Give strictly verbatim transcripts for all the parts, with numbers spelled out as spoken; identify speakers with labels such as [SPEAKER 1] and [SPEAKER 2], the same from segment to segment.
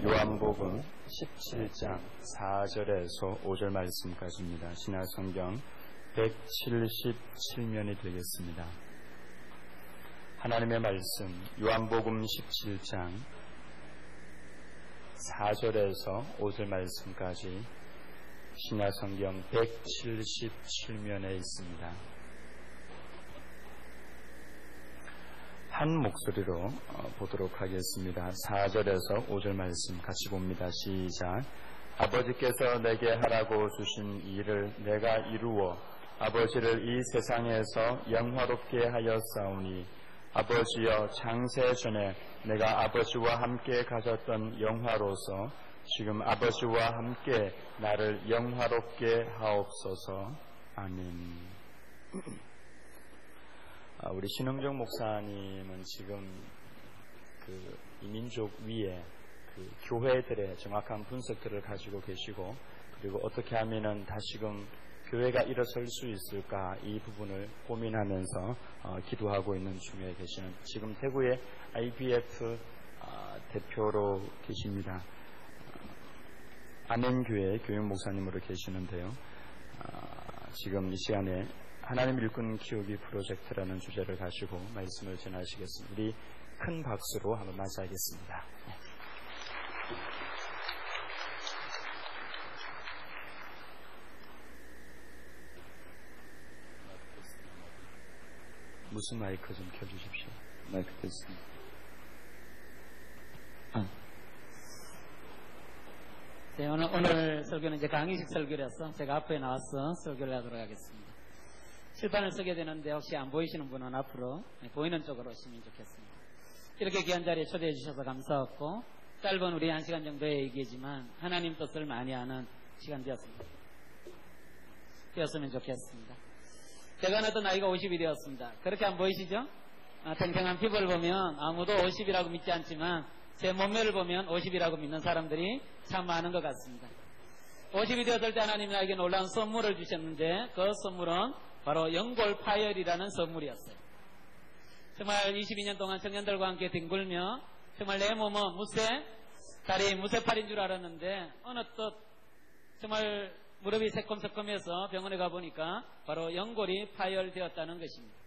[SPEAKER 1] 요한복음 십칠 장 사 절에서 오 절 말씀까지입니다. 신약성경 백칠십칠 면이 되겠습니다. 하나님의 말씀 요한복음 십칠 장 사 절에서 오 절 말씀까지 신약성경 백칠십칠 면에 있습니다. 한 목소리로 보도록 하겠습니다. 사 절에서 오 절 말씀 같이 봅니다. 시작. 아버지께서 내게 하라고 주신 일을 내가 이루어 아버지를 이 세상에서 영화롭게 하였사오니 아버지여 창세 전에 내가 아버지와 함께 가졌던 영화로서 지금 아버지와 함께 나를 영화롭게 하옵소서. 아멘. 아, 우리 신흥정 목사님은 지금 그 이민족 위에 그 교회들의 정확한 분석들을 가지고 계시고, 그리고 어떻게 하면은 다시금 교회가 일어설 수 있을까 이 부분을 고민하면서 어, 기도하고 있는 중에 계시는 지금 대구의 아이비에프 어, 대표로 계십니다. 어, 아멘교회 교육 목사님으로 계시는데요. 어, 지금 이 시간에 하나님 일꾼 키우기 프로젝트라는 주제를 가지고 말씀을 전하시겠습니다. 우리 큰 박수로 한번 맞이하겠습니다. 무슨 마이크 좀 켜주십시오. 마이크 됐습니다. 아.
[SPEAKER 2] 네, 오늘, 오늘 설교는 이제 강의식 설교라서 제가 앞에 나와서 설교를 하도록 하겠습니다. 칠판을 쓰게 되는데 혹시 안 보이시는 분은 앞으로 네, 보이는 쪽으로 오시면 좋겠습니다. 이렇게 귀한 자리에 초대해 주셔서 감사하고, 짧은 우리 한 시간 정도의 얘기지만 하나님 뜻을 많이 아는 시간 되었습니다. 되었으면 좋겠습니다. 제가 어떤 나이가 오십이 되었습니다. 그렇게 안 보이시죠? 아, 탱탱한 피부를 보면 아무도 오십이라고 믿지 않지만 제 몸매를 보면 오십이라고 믿는 사람들이 참 많은 것 같습니다. 오십이 되었을 때 하나님이 나에게 놀라운 선물을 주셨는데, 그 선물은 바로 연골 파열이라는 선물이었어요. 정말 이십이 년 동안 청년들과 함께 뒹굴며 정말 내 몸은 무쇠, 다리 무쇠팔인 줄 알았는데 어느 또 정말 무릎이 새콤새콤해서 병원에 가보니까 바로 연골이 파열되었다는 것입니다.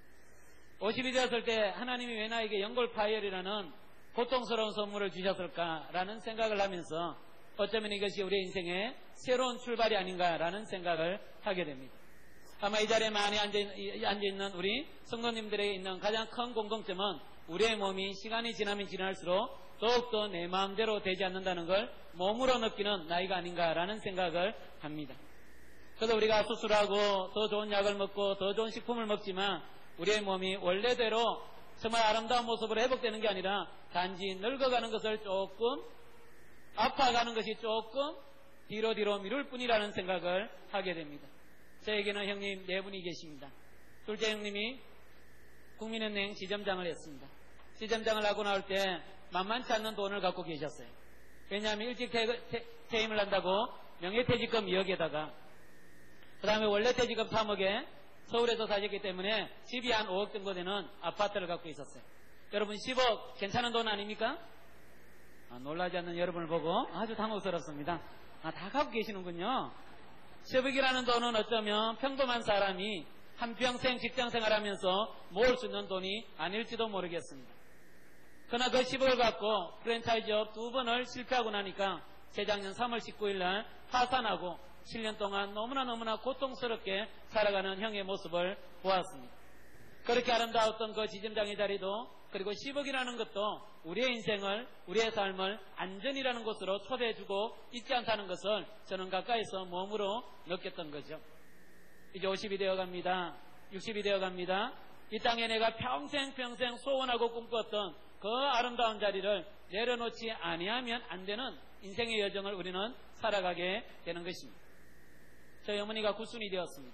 [SPEAKER 2] 오십이 되었을 때 하나님이 왜 나에게 연골 파열이라는 고통스러운 선물을 주셨을까라는 생각을 하면서 어쩌면 이것이 우리 인생의 새로운 출발이 아닌가라는 생각을 하게 됩니다. 아마 이 자리에 많이 앉아있는 우리 성도님들에게 있는 가장 큰 공통점은 우리의 몸이 시간이 지나면 지날수록 더욱더 내 마음대로 되지 않는다는 걸 몸으로 느끼는 나이가 아닌가라는 생각을 합니다. 그래서 우리가 수술하고 더 좋은 약을 먹고 더 좋은 식품을 먹지만 우리의 몸이 원래대로 정말 아름다운 모습으로 회복되는 게 아니라 단지 늙어가는 것을 조금, 아파가는 것이 조금 뒤로 뒤로 미룰 뿐이라는 생각을 하게 됩니다. 저에게는 형님 네 분이 계십니다. 둘째 형님이 국민은행 지점장을 했습니다. 지점장을 하고 나올 때 만만치 않는 돈을 갖고 계셨어요. 왜냐하면 일찍 퇴, 퇴, 퇴임을 한다고 명예퇴직금 이억에다가 그 다음에 원래 퇴직금 삼억에 서울에서 사셨기 때문에 집이 한 오억 정도 되는 아파트를 갖고 있었어요. 여러분 십억 괜찮은 돈 아닙니까? 아, 놀라지 않는 여러분을 보고 아주 당혹스럽습니다. 아, 다 갖고 계시는군요. 십억이라는 돈은 어쩌면 평범한 사람이 한평생 직장생활하면서 모을 수 있는 돈이 아닐지도 모르겠습니다. 그러나 그 십억을 갖고 프랜차이즈업 두 번을 실패하고 나니까 재작년 삼월 십구일 날 파산하고 칠 년 동안 너무나 너무나 고통스럽게 살아가는 형의 모습을 보았습니다. 그렇게 아름다웠던 그 지점장의 자리도, 그리고 십억이라는 것도 우리의 인생을, 우리의 삶을 안전이라는 곳으로 초대해주고 있지 않다는 것을 저는 가까이서 몸으로 느꼈던 거죠. 이제 오십이 되어갑니다. 육십이 되어갑니다. 이 땅에 내가 평생 평생 소원하고 꿈꿨던 그 아름다운 자리를 내려놓지 아니하면 안 되는 인생의 여정을 우리는 살아가게 되는 것입니다. 저희 어머니가 구순이 되었습니다.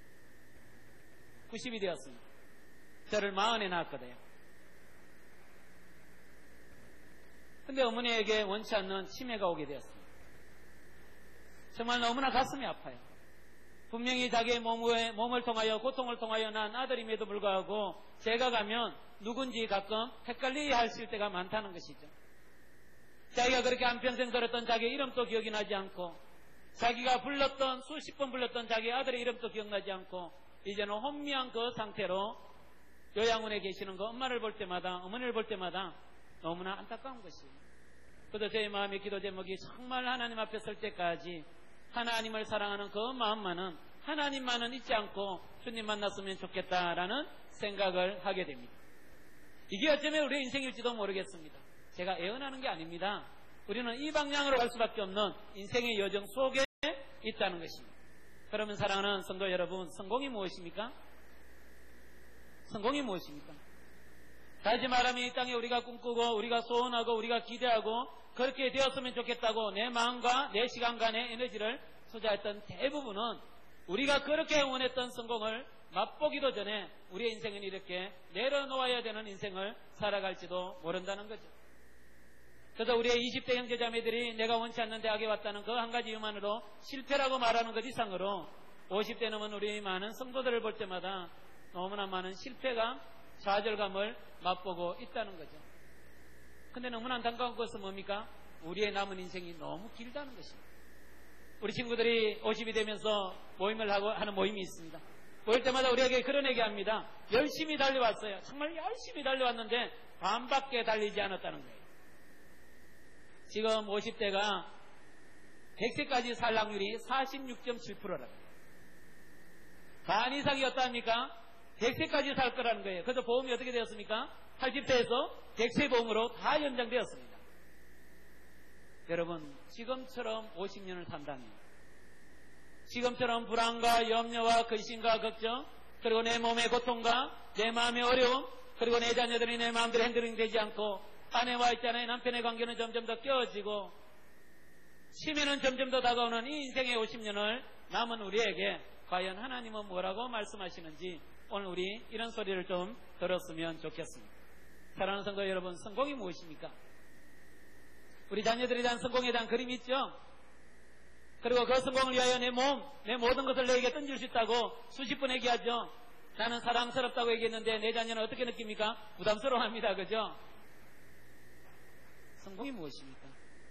[SPEAKER 2] 구십이 되었습니다. 저를 마흔에 낳았거든요. 근데 어머니에게 원치 않는 치매가 오게 되었습니다. 정말 너무나 가슴이 아파요. 분명히 자기의 몸을, 몸을 통하여 고통을 통하여 난 아들임에도 불구하고 제가 가면 누군지 가끔 헷갈리게 하실 때가 많다는 것이죠. 자기가 그렇게 한평생 들었던 자기의 이름도 기억이 나지 않고 자기가 불렀던 수십 번 불렀던 자기의 아들의 이름도 기억나지 않고 이제는 혼미한 그 상태로 요양원에 계시는 그 엄마를 볼 때마다 어머니를 볼 때마다 너무나 안타까운 것이에요. 그래도 제 마음의 기도 제목이 정말 하나님 앞에 설 때까지 하나님을 사랑하는 그 마음만은 하나님만은 잊지 않고 주님 만났으면 좋겠다라는 생각을 하게 됩니다. 이게 어쩌면 우리의 인생일지도 모르겠습니다. 제가 애언하는 게 아닙니다. 우리는 이 방향으로 갈 수밖에 없는 인생의 여정 속에 있다는 것입니다. 그러면 사랑하는 성도 여러분, 성공이 무엇입니까? 성공이 무엇입니까? 다시 말하면 이 땅에 우리가 꿈꾸고 우리가 소원하고 우리가 기대하고 그렇게 되었으면 좋겠다고 내 마음과 내 시간과 내 에너지를 투자했던 대부분은 우리가 그렇게 원했던 성공을 맛보기도 전에 우리의 인생은 이렇게 내려놓아야 되는 인생을 살아갈지도 모른다는 거죠. 그래서 우리의 이십 대 형제자매들이 내가 원치 않는 대학에 왔다는 그 한 가지 이유만으로 실패라고 말하는 것 이상으로 오십 대 넘은 우리 많은 성도들을 볼 때마다 너무나 많은 실패감, 좌절감을 맛보고 있다는 거죠. 근데 너무나 안타까운 것은 뭡니까? 우리의 남은 인생이 너무 길다는 것입니다. 우리 친구들이 오십이 되면서 모임을 하고 하는 모임이 있습니다. 모일 때마다 우리에게 그런 얘기합니다. 열심히 달려왔어요. 정말 열심히 달려왔는데 반밖에 달리지 않았다는 거예요. 지금 오십 대가 백 세까지 살 확률이 사십육 점 칠 퍼센트라고 해요. 반 이상이었답니까? 백 세까지 살 거라는 거예요. 그래서 보험이 어떻게 되었습니까? 팔십 세에서 백 세 보험으로 다 연장되었습니다. 여러분, 지금처럼 오십 년을 산다면 지금처럼 불안과 염려와 근심과 걱정, 그리고 내 몸의 고통과 내 마음의 어려움, 그리고 내 자녀들이 내 마음대로 핸들링 되지 않고 아내와 있잖아요. 남편의 관계는 점점 더 깨어지고 치매는 점점 더 다가오는 이 인생의 오십 년을 남은 우리에게 과연 하나님은 뭐라고 말씀하시는지 오늘 우리 이런 소리를 좀 들었으면 좋겠습니다. 사랑하는 성도 여러분, 성공이 무엇입니까? 우리 자녀들에 대한 성공에 대한 그림이 있죠? 그리고 그 성공을 위하여 내 몸, 내 모든 것을 내게 던질 수 있다고 수십 번 얘기하죠. 나는 사랑스럽다고 얘기했는데 내 자녀는 어떻게 느낍니까? 부담스러워합니다. 그죠? 성공이 무엇입니까?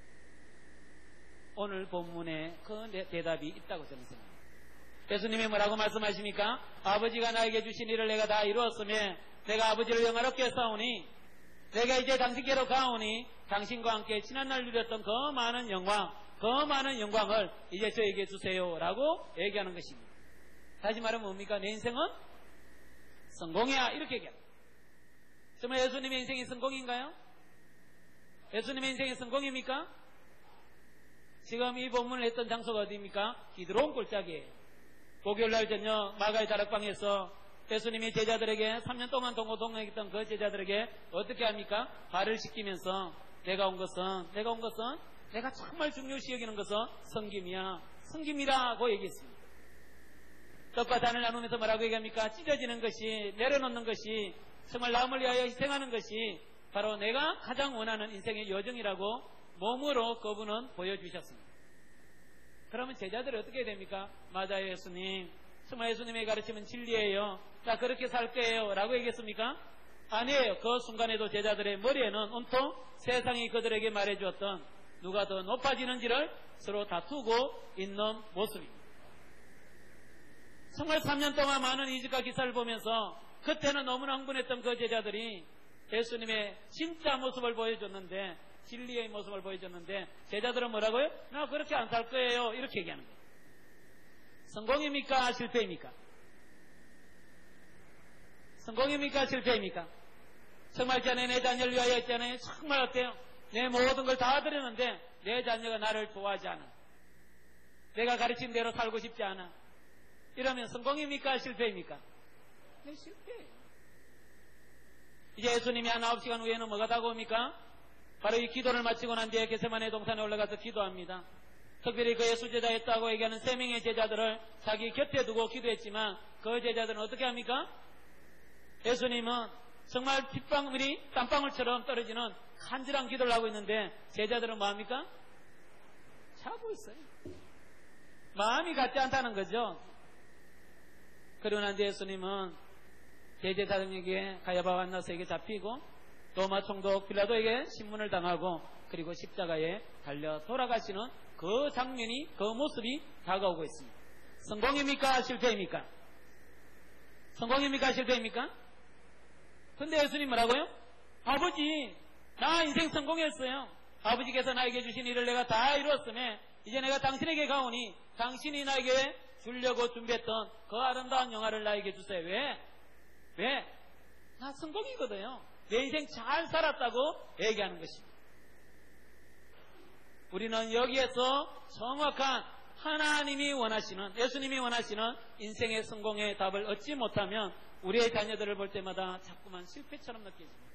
[SPEAKER 2] 오늘 본문에 그 대답이 있다고 저는 생각합니다. 예수님이 뭐라고 말씀하십니까? 아버지가 나에게 주신 일을 내가 다 이루었으며 내가 아버지를 영화롭게 싸우니 내가 이제 당신께로 가오니 당신과 함께 지난날 누렸던 그 많은 영광, 그 많은 영광을 이제 저에게 주세요 라고 얘기하는 것입니다. 다시 말하면 뭡니까? 내 인생은 성공이야, 이렇게 얘기합니다. 정말 예수님의 인생이 성공인가요? 예수님의 인생이 성공입니까? 지금 이 본문을 했던 장소가 어디입니까? 기드론 골짜기예요. 목요일날 저녁 마가의 다락방에서 예수님이 제자들에게 삼 년 동안 동고동락했던 그 제자들에게 어떻게 합니까? 발을 씻기면서 내가 온 것은 내가 온 것은 내가 정말 중요시 여기는 것은 섬김이야, 섬김이라고 얘기했습니다. 떡과 잔을 나누면서 뭐라고 얘기합니까? 찢어지는 것이, 내려놓는 것이, 정말 남을 위하여 희생하는 것이 바로 내가 가장 원하는 인생의 여정이라고 몸으로 그분은 보여주셨습니다. 그러면 제자들이 어떻게 해야 됩니까? 맞아요, 예수님. 정말 예수님의 가르침은 진리예요. 자, 그렇게 살 거예요 라고 얘기했습니까? 아니에요. 그 순간에도 제자들의 머리에는 온통 세상이 그들에게 말해주었던 누가 더 높아지는지를 서로 다투고 있는 모습입니다. 정말 삼 년 동안 많은 이적과 기사를 보면서 그때는 너무나 흥분했던 그 제자들이 예수님의 진짜 모습을 보여줬는데, 진리의 모습을 보여줬는데 제자들은 뭐라고요? 나 그렇게 안 살 거예요, 이렇게 얘기하는 거예요. 성공입니까? 실패입니까? 성공입니까? 실패입니까? 정말 전에 내 자녀를 위하여 했잖아요. 정말 어때요? 내 모든 걸 다 드렸는데 내 자녀가 나를 좋아하지 않아, 내가 가르친 대로 살고 싶지 않아. 이러면 성공입니까? 실패입니까? 네, 실패예요. 이제 예수님이 한 아홉 시간 후에는 뭐가 다가옵니까? 바로 이 기도를 마치고 난 뒤에 겟세마네 동산에 올라가서 기도합니다. 특별히 그의 수제자였다고 얘기하는 세 명의 제자들을 자기 곁에 두고 기도했지만 그 제자들은 어떻게 합니까? 예수님은 정말 빗방울이 땀방울처럼 떨어지는 간절한 기도를 하고 있는데 제자들은 뭐합니까? 자고 있어요. 마음이 같지 않다는 거죠. 그러고 난 뒤에 예수님은 대제사장에게 가야바와 안나스에게 잡히고 로마 총독 빌라도에게 신문을 당하고 그리고 십자가에 달려 돌아가시는 그 장면이, 그 모습이 다가오고 있습니다. 성공입니까? 실패입니까? 성공입니까? 실패입니까? 근데 예수님 뭐라고요? 아버지, 나 인생 성공했어요. 아버지께서 나에게 주신 일을 내가 다 이루었으며 이제 내가 당신에게 가오니 당신이 나에게 주려고 준비했던 그 아름다운 영화를 나에게 주세요. 왜? 왜? 나 성공이거든요. 내 인생 잘 살았다고 얘기하는 것입니다. 우리는 여기에서 정확한 하나님이 원하시는, 예수님이 원하시는 인생의 성공의 답을 얻지 못하면 우리의 자녀들을 볼 때마다 자꾸만 실패처럼 느껴집니다.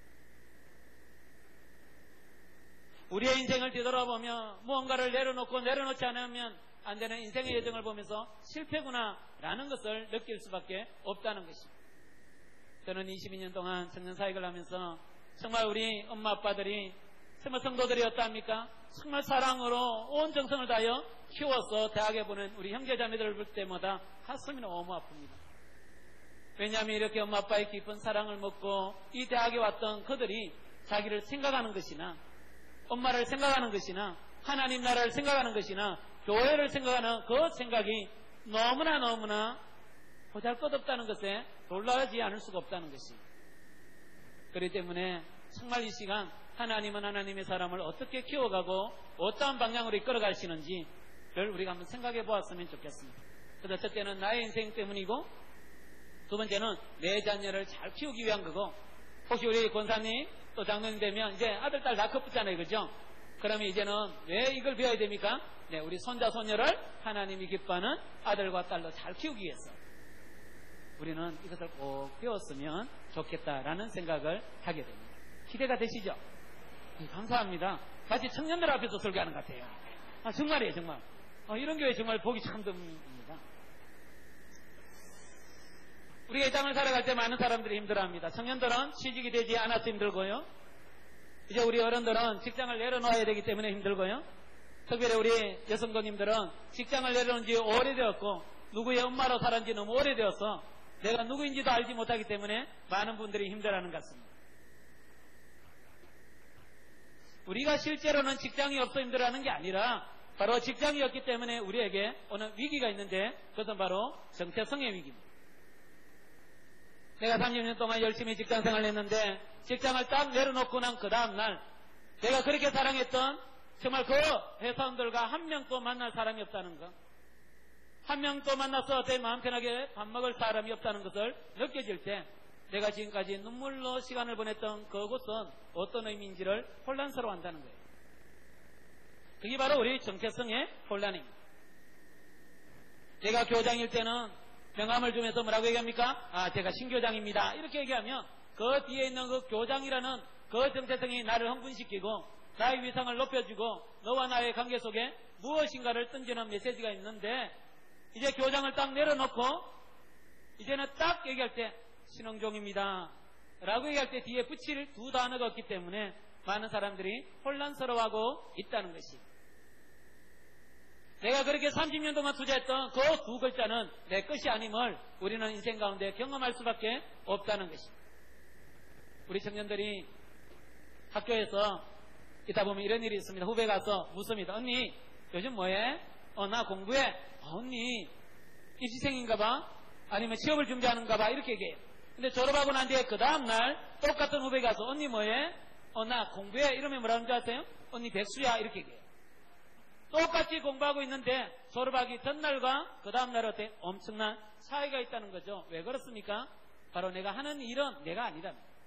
[SPEAKER 2] 우리의 인생을 뒤돌아보며 무언가를 내려놓고 내려놓지 않으면 안 되는 인생의 여정을 보면서 실패구나 라는 것을 느낄 수밖에 없다는 것입니다. 저는 이십이 년 동안 청년 사역을 하면서 정말 우리 엄마 아빠들이 정말 성도들이 어떠합니까? 정말 사랑으로 온 정성을 다하여 키워서 대학에 보낸 우리 형제자매들을 볼 때마다 가슴이 너무 아픕니다. 왜냐하면 이렇게 엄마 아빠의 깊은 사랑을 먹고 이 대학에 왔던 그들이 자기를 생각하는 것이나 엄마를 생각하는 것이나 하나님 나라를 생각하는 것이나 교회를 생각하는 그 생각이 너무나 너무나 보잘것없다는 것에 놀라지 않을 수가 없다는 것입니다. 그렇기 때문에 정말 이 시간 하나님은 하나님의 사람을 어떻게 키워가고 어떠한 방향으로 이끌어가시는지를 우리가 한번 생각해 보았으면 좋겠습니다. 그래서 첫째는 나의 인생 때문이고 두 번째는 내 자녀를 잘 키우기 위한 거고, 혹시 우리 권사님 또 장로님 되면 이제 아들, 딸 다 컸잖아요. 그죠? 그러면 이제는 왜 이걸 배워야 됩니까? 네, 우리 손자, 손녀를 하나님이 기뻐하는 아들과 딸로 잘 키우기 위해서 우리는 이것을 꼭 배웠으면 좋겠다라는 생각을 하게 됩니다. 기대가 되시죠? 네, 감사합니다. 마치 청년들 앞에서 설교하는 것 같아요. 아, 정말이에요, 정말. 아, 이런 교회 정말 보기 참 드뭅니다. 우리가 이 땅을 살아갈 때 많은 사람들이 힘들어합니다. 청년들은 취직이 되지 않아서 힘들고요. 이제 우리 어른들은 직장을 내려놓아야 되기 때문에 힘들고요. 특별히 우리 여성도님들은 직장을 내려놓은 지 오래되었고 누구의 엄마로 살은 지 너무 오래되어서 내가 누구인지도 알지 못하기 때문에 많은 분들이 힘들어하는 것 같습니다. 우리가 실제로는 직장이 없어 힘들어하는 게 아니라 바로 직장이었기 때문에 우리에게 오는 위기가 있는데 그것은 바로 정체성의 위기입니다. 내가 삼십 년 동안 열심히 직장 생활을 했는데 직장을 딱 내려놓고 난 그 다음날 내가 그렇게 사랑했던 정말 그 회사원들과 한 명도 만날 사람이 없다는 것, 한 명도 만나서 내 마음 편하게 밥 먹을 사람이 없다는 것을 느껴질 때 내가 지금까지 눈물로 시간을 보냈던 그곳은 어떤 의미인지를 혼란스러워한다는 거예요. 그게 바로 우리 정체성의 혼란입니다. 내가 교장일 때는 명함을 주면서 뭐라고 얘기합니까? 아, 제가 신교장입니다. 이렇게 얘기하면 그 뒤에 있는 그 교장이라는 그 정체성이 나를 흥분시키고 나의 위상을 높여주고 너와 나의 관계 속에 무엇인가를 던지는 메시지가 있는데 이제 교장을 딱 내려놓고 이제는 딱 얘기할 때 신흥종입니다 라고 얘기할 때 뒤에 붙일 두 단어가 없기 때문에 많은 사람들이 혼란스러워하고 있다는 것이, 내가 그렇게 삼십 년 동안 투자했던 그 두 글자는 내 것이 아님을 우리는 인생 가운데 경험할 수밖에 없다는 것입니다. 우리 청년들이 학교에서 있다 보면 이런 일이 있습니다. 후배 가서 묻습니다. 언니 요즘 뭐해? 어, 나 공부해. 어, 언니 입시생인가 봐? 아니면 취업을 준비하는가 봐? 이렇게 얘기해요. 근데 졸업하고 난 뒤에 그 다음날 똑같은 후배 가서 언니 뭐해? 어, 나 공부해. 이러면 뭐라는 줄 아세요? 언니 백수야. 이렇게 얘기해요. 똑같이 공부하고 있는데 졸업하기 전날과 그 다음날 어때? 엄청난 차이가 있다는 거죠. 왜 그렇습니까? 바로 내가 하는 일은 내가 아니라는 거예요.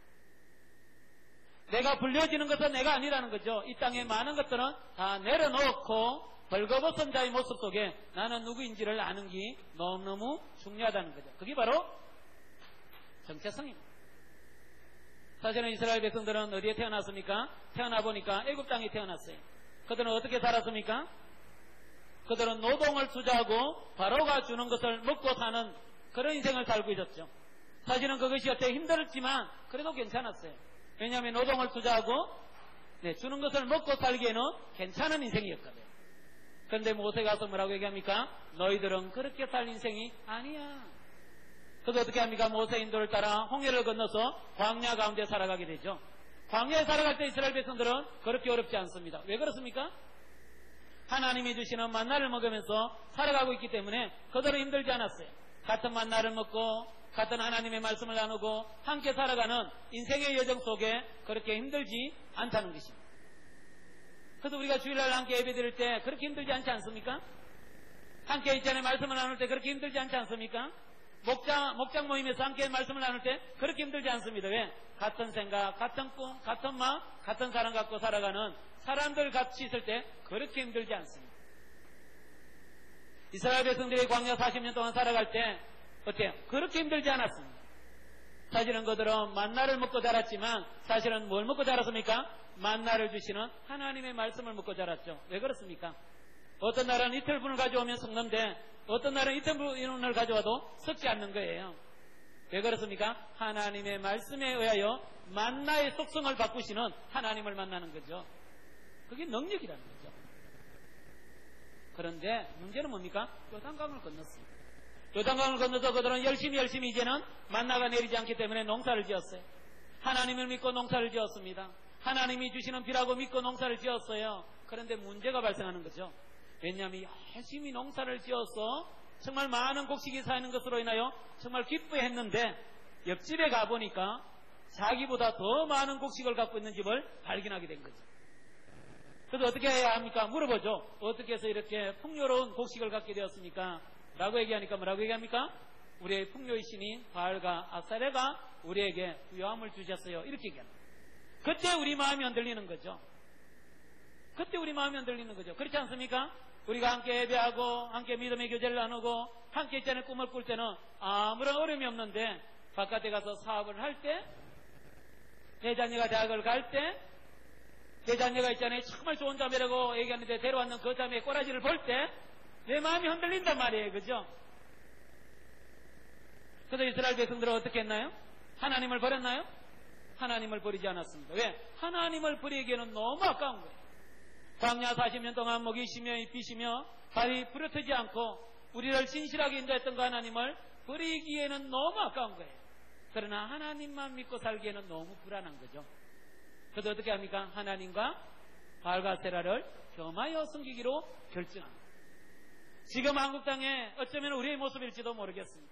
[SPEAKER 2] 내가 불려지는 것은 내가 아니라는 거죠. 이 땅의 많은 것들은 다 내려놓고 벌거벗은 자의 모습 속에 나는 누구인지를 아는 게 너무너무 중요하다는 거죠. 그게 바로 정체성입니다. 사실은 이스라엘 백성들은 어디에 태어났습니까? 태어나 보니까 애굽 땅에 태어났어요. 그들은 어떻게 살았습니까? 그들은 노동을 투자하고 바로가 주는 것을 먹고 사는 그런 인생을 살고 있었죠. 사실은 그것이 어때 힘들었지만 그래도 괜찮았어요. 왜냐하면 노동을 투자하고 네, 주는 것을 먹고 살기에는 괜찮은 인생이었거든요. 그런데 모세가 가서 뭐라고 얘기합니까? 너희들은 그렇게 살 인생이 아니야. 그래서 어떻게 합니까? 모세 인도를 따라 홍해를 건너서 광야 가운데 살아가게 되죠. 광야에 살아갈 때 이스라엘 백성들은 그렇게 어렵지 않습니다. 왜 그렇습니까? 하나님이 주시는 만나를 먹으면서 살아가고 있기 때문에 그들은 힘들지 않았어요. 같은 만나를 먹고 같은 하나님의 말씀을 나누고 함께 살아가는 인생의 여정 속에 그렇게 힘들지 않다는 것입니다. 그래서 우리가 주일날 함께 예배드릴 때 그렇게 힘들지 않지 않습니까? 함께 있잖아요. 말씀을 나눌 때 그렇게 힘들지 않지 않습니까? 목장, 목장 모임에서 함께 말씀을 나눌 때 그렇게 힘들지 않습니다. 왜? 같은 생각, 같은 꿈, 같은 마음, 같은 사랑 갖고 살아가는 사람들 같이 있을 때 그렇게 힘들지 않습니다. 이스라엘 백성들이 광야 사십 년 동안 살아갈 때 어때요? 그렇게 힘들지 않았습니다. 사실은 그들은 만나를 먹고 자랐지만 사실은 뭘 먹고 자랐습니까? 만나를 주시는 하나님의 말씀을 먹고 자랐죠. 왜 그렇습니까? 어떤 날은 이틀분을 가져오면 썩는데 어떤 날은 이틀분을 가져와도 썩지 않는 거예요. 왜 그렇습니까? 하나님의 말씀에 의하여 만나의 속성을 바꾸시는 하나님을 만나는 거죠. 그게 능력이라는 거죠. 그런데 문제는 뭡니까? 요단강을 건넜습니다. 요단강을 건너서 그들은 열심히 열심히 이제는 만나가 내리지 않기 때문에 농사를 지었어요. 하나님을 믿고 농사를 지었습니다. 하나님이 주시는 비라고 믿고 농사를 지었어요. 그런데 문제가 발생하는 거죠. 왜냐하면 열심히 농사를 지어서 정말 많은 곡식이 쌓이는 것으로 인하여 정말 기뻐했는데 옆집에 가보니까 자기보다 더 많은 곡식을 갖고 있는 집을 발견하게 된 거죠. 그래서 어떻게 해야 합니까? 물어보죠. 어떻게 해서 이렇게 풍요로운 곡식을 갖게 되었습니까? 라고 얘기하니까 뭐라고 얘기합니까? 우리의 풍요의 신인 바알과 아사레가 우리에게 부요함을 주셨어요. 이렇게 얘기합니다. 그때 우리 마음이 흔들리는 거죠. 그때 우리 마음이 흔들리는 거죠. 그렇지 않습니까? 우리가 함께 예배하고 함께 믿음의 교제를 나누고 함께 있잖아요. 꿈을 꿀 때는 아무런 어려움이 없는데 바깥에 가서 사업을 할 때 내 자녀가 대학을 갈 때 내 자녀가 있잖아요. 정말 좋은 자매라고 얘기하는데 데려왔는 그 자매의 꼬라지를 볼 때 내 마음이 흔들린단 말이에요. 그죠? 그래서 이스라엘 백성들은 어떻게 했나요? 하나님을 버렸나요? 하나님을 버리지 않았습니다. 왜? 하나님을 버리기에는 너무 아까운 거예요. 광야 사십 년 동안 목이 쉬며 입히시며 발이 부러뜨지 않고 우리를 진실하게 인도했던 그 하나님을 버리기에는 너무 아까운 거예요. 그러나 하나님만 믿고 살기에는 너무 불안한 거죠. 그래서 어떻게 합니까? 하나님과 바알과 세라를 겸하여 섬기기로 결정합니다. 지금 한국 땅에 어쩌면 우리의 모습일지도 모르겠습니다.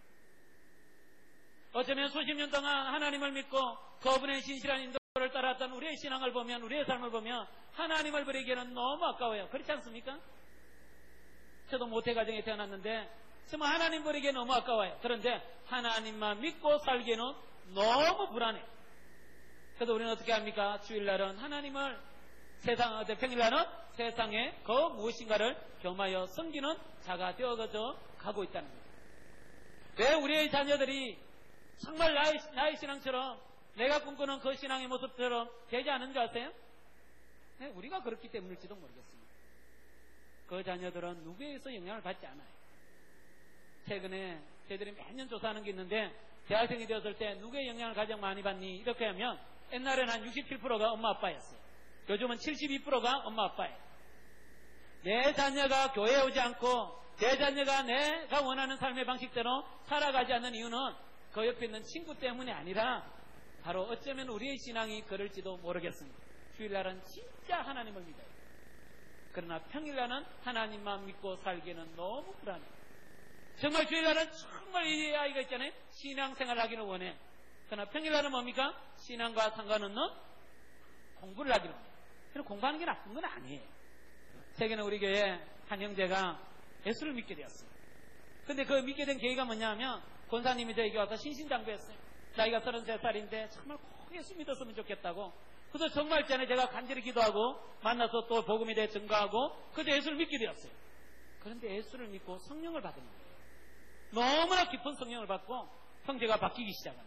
[SPEAKER 2] 어쩌면 수십 년 동안 하나님을 믿고 그분의 진실한 인도를 따랐던 우리의 신앙을 보면 우리의 삶을 보면 하나님을 버리기에는 너무 아까워요. 그렇지 않습니까? 저도 모태 가정에 태어났는데 정말 하나님 버리기에 너무 아까워요. 그런데 하나님만 믿고 살기에는 너무 불안해요. 그래서 우리는 어떻게 합니까? 주일날은 하나님을 세상, 평일날은 세상에 그 무엇인가를 겸하여 섬기는 자가 되어져 가고 있다는 거예요. 왜 우리의 자녀들이 정말 나의, 나의 신앙처럼 내가 꿈꾸는 그 신앙의 모습처럼 되지 않은 줄 아세요? 네, 우리가 그렇기 때문일지도 모르겠습니다. 그 자녀들은 누구에게서 영향을 받지 않아요. 최근에 저희들이 매년 조사하는 게 있는데 대학생이 되었을 때 누구의 영향을 가장 많이 받니? 이렇게 하면 옛날에는 한 육십칠 퍼센트가 엄마 아빠였어요. 요즘은 칠십이 퍼센트가 엄마 아빠예요. 내 자녀가 교회에 오지 않고 내 자녀가 내가 원하는 삶의 방식대로 살아가지 않는 이유는 그 옆에 있는 친구 때문이 아니라 바로 어쩌면 우리의 신앙이 그럴지도 모르겠습니다. 주일날은 진짜 하나님을 믿어요. 그러나 평일날은 하나님만 믿고 살기에는 너무 불안해요. 정말 주일날은 정말 이 아이가 있잖아요. 신앙생활을 하기는 원해. 그러나 평일날은 뭡니까? 신앙과 상관없는 공부를 하기는 원해요. 그래서 공부하는 게 나쁜 건 아니에요. 최근에 우리 교회 한 형제가 예수를 믿게 되었어요. 근데 그 믿게 된 계기가 뭐냐면 권사님이 저에게 와서 신신당부했어요. 나이가 서른세 살인데 정말 꼭 예수 믿었으면 좋겠다고. 그래서 정말 있잖아요. 제가 간절히 기도하고 만나서 또 복음에 대해 증거하고 그래서 예수를 믿게 되었어요. 그런데 예수를 믿고 성령을 받은 거예요. 너무나 깊은 성령을 받고 형제가 바뀌기 시작합니다.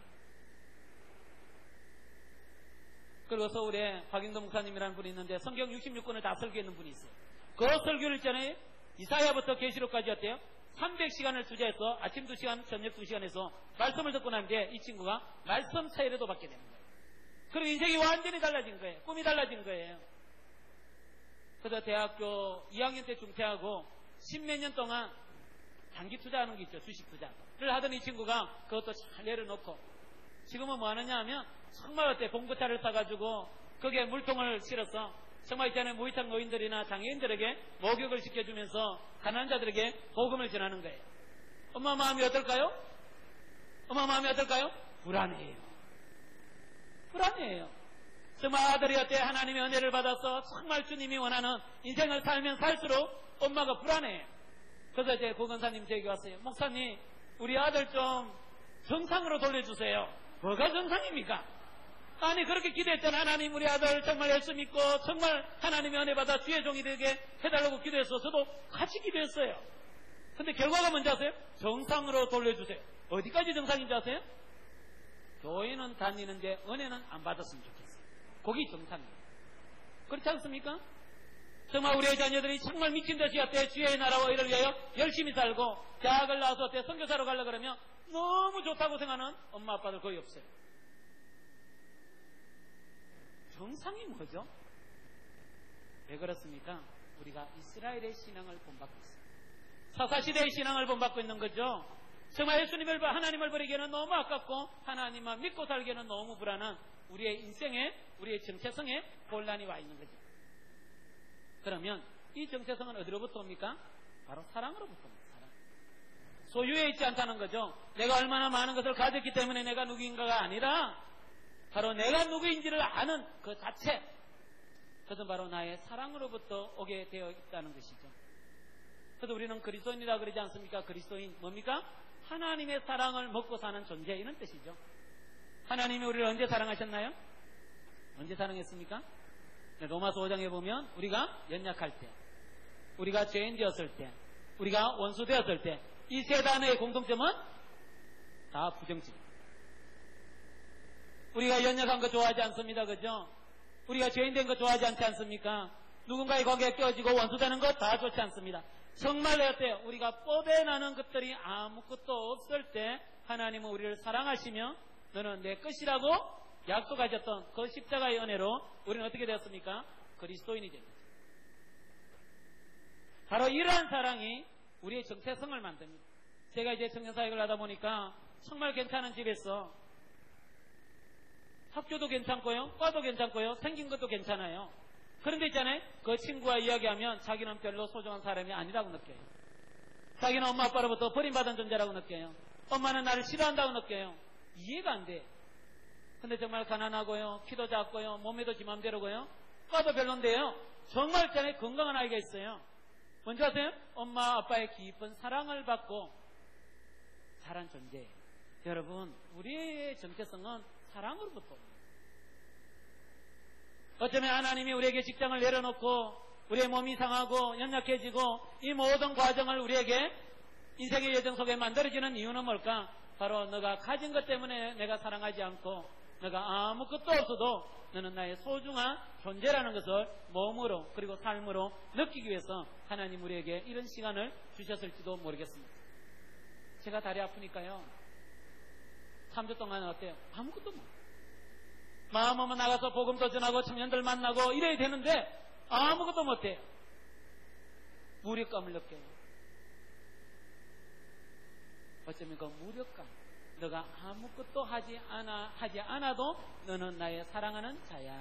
[SPEAKER 2] 그리고 서울에 박영도 목사님이라는 분이 있는데 성경 육십육 권을 다 설교했는 분이 있어요. 그 설교를 있잖아요. 이사야부터 계시록까지 어때요? 삼백 시간을 투자해서 아침 두 시간, 저녁 두 시간에서 말씀을 듣고 난 뒤에 이 친구가 말씀 차이라도 받게 되는 거예요. 그리고 인생이 완전히 달라진 거예요. 꿈이 달라진 거예요. 그래서 대학교 이 학년 때 중퇴하고 십몇 년 동안 단기 투자하는 게 있죠. 주식 투자를 하던 이 친구가 그것도 잘 내려놓고 지금은 뭐 하느냐 하면 정말 어때 봉고차를 사가지고 거기에 물통을 실어서 정말 있잖아요. 무이탁 노인들이나 장애인들에게 목욕을 시켜주면서 가난한 자들에게 복음을 전하는 거예요. 엄마 마음이 어떨까요? 엄마 마음이 어떨까요? 불안해요. 불안해요. 정말 아들이 어때 하나님의 은혜를 받아서 정말 주님이 원하는 인생을 살면 살수록 엄마가 불안해요. 그래서 이제 고건사님 제게 왔어요. 목사님, 우리 아들 좀 정상으로 돌려주세요. 뭐가 정상입니까? 아니 그렇게 기도했잖아. 하나님 우리 아들 정말 열심히 믿고 정말 하나님의 은혜 받아 주의 종이 되게 해달라고 기도했어. 저도 같이 기도했어요. 근데 결과가 뭔지 아세요? 정상으로 돌려주세요. 어디까지 정상인지 아세요? 교회는 다니는데 은혜는 안 받았으면 좋겠어요. 거기 정상이에요. 그렇지 않습니까? 정말 우리의 자녀들이 정말 미친 듯이 어때 주의 나라와 이를 위하여 열심히 살고 대학을 나와서 어때 선교사로 가려고 그러면 너무 좋다고 생각하는 엄마 아빠들 거의 없어요. 정상이 뭐죠? 왜 그렇습니까? 우리가 이스라엘의 신앙을 본받고 있습니다. 사사시대의 신앙을 본받고 있는 거죠. 정말 예수님을 하나님을 버리기에는 너무 아깝고 하나님만 믿고 살기에는 너무 불안한 우리의 인생에 우리의 정체성에 곤란이 와 있는 거죠. 그러면 이 정체성은 어디로부터 옵니까? 바로 사랑으로부터 옵니다. 사랑. 소유에 있지 않다는 거죠. 내가 얼마나 많은 것을 가졌기 때문에 내가 누구인가가 아니라 바로 내가 누구인지를 아는 그 자체, 그것은 바로 나의 사랑으로부터 오게 되어 있다는 것이죠. 그래서 우리는 그리스도인이라 그러지 않습니까? 그리스도인 뭡니까? 하나님의 사랑을 먹고 사는 존재, 이런 뜻이죠. 하나님이 우리를 언제 사랑하셨나요? 언제 사랑했습니까? 로마서 오 장에 보면 우리가 연약할 때, 우리가 죄인 되었을 때, 우리가 원수 되었을 때, 이 세 단어의 공통점은 다 부정적입니다. 우리가 연약한 거 좋아하지 않습니다. 그죠? 우리가 죄인 된 거 좋아하지 않지 않습니까? 누군가의 관계에 껴지고 원수되는 거 다 좋지 않습니다. 정말 어때요? 우리가 뻗어나는 것들이 아무것도 없을 때 하나님은 우리를 사랑하시며 너는 내 것이라고 약속하셨던 그 십자가의 은혜로 우리는 어떻게 되었습니까? 그리스도인이 됩니다. 바로 이러한 사랑이 우리의 정체성을 만듭니다. 제가 이제 청년사역을 하다 보니까 정말 괜찮은 집에서 학교도 괜찮고요, 과도 괜찮고요, 생긴 것도 괜찮아요. 그런데 있잖아요, 그 친구와 이야기하면 자기는 별로 소중한 사람이 아니라고 느껴요. 자기는 엄마 아빠로부터 버림받은 존재라고 느껴요. 엄마는 나를 싫어한다고 느껴요. 이해가 안 돼. 근데 정말 가난하고요, 키도 작고요, 몸매도 지 맘대로고요, 과도 별론데요, 정말 있잖아요, 건강한 아이가 있어요. 뭔지 아세요? 엄마 아빠의 깊은 사랑을 받고 자란 존재예요. 여러분, 우리의 정체성은 사랑으로부터 옵니다. 어쩌면 하나님이 우리에게 직장을 내려놓고 우리의 몸이 상하고 연약해지고 이 모든 과정을 우리에게 인생의 여정 속에 만들어지는 이유는 뭘까? 바로 너가 가진 것 때문에 내가 사랑하지 않고 너가 아무것도 없어도 너는 나의 소중한 존재라는 것을 몸으로 그리고 삶으로 느끼기 위해서 하나님 우리에게 이런 시간을 주셨을지도 모르겠습니다. 제가 다리 아프니까요, 삼 주 동안 어때요? 아무것도 못. 마음만 나가서 복음도 전하고 청년들 만나고 이래야 되는데 아무것도 못해요. 무력감을 느껴요. 어쩌면 그 무력감, 너가 아무것도 하지 않아 하지 않아도 너는 나의 사랑하는 자야.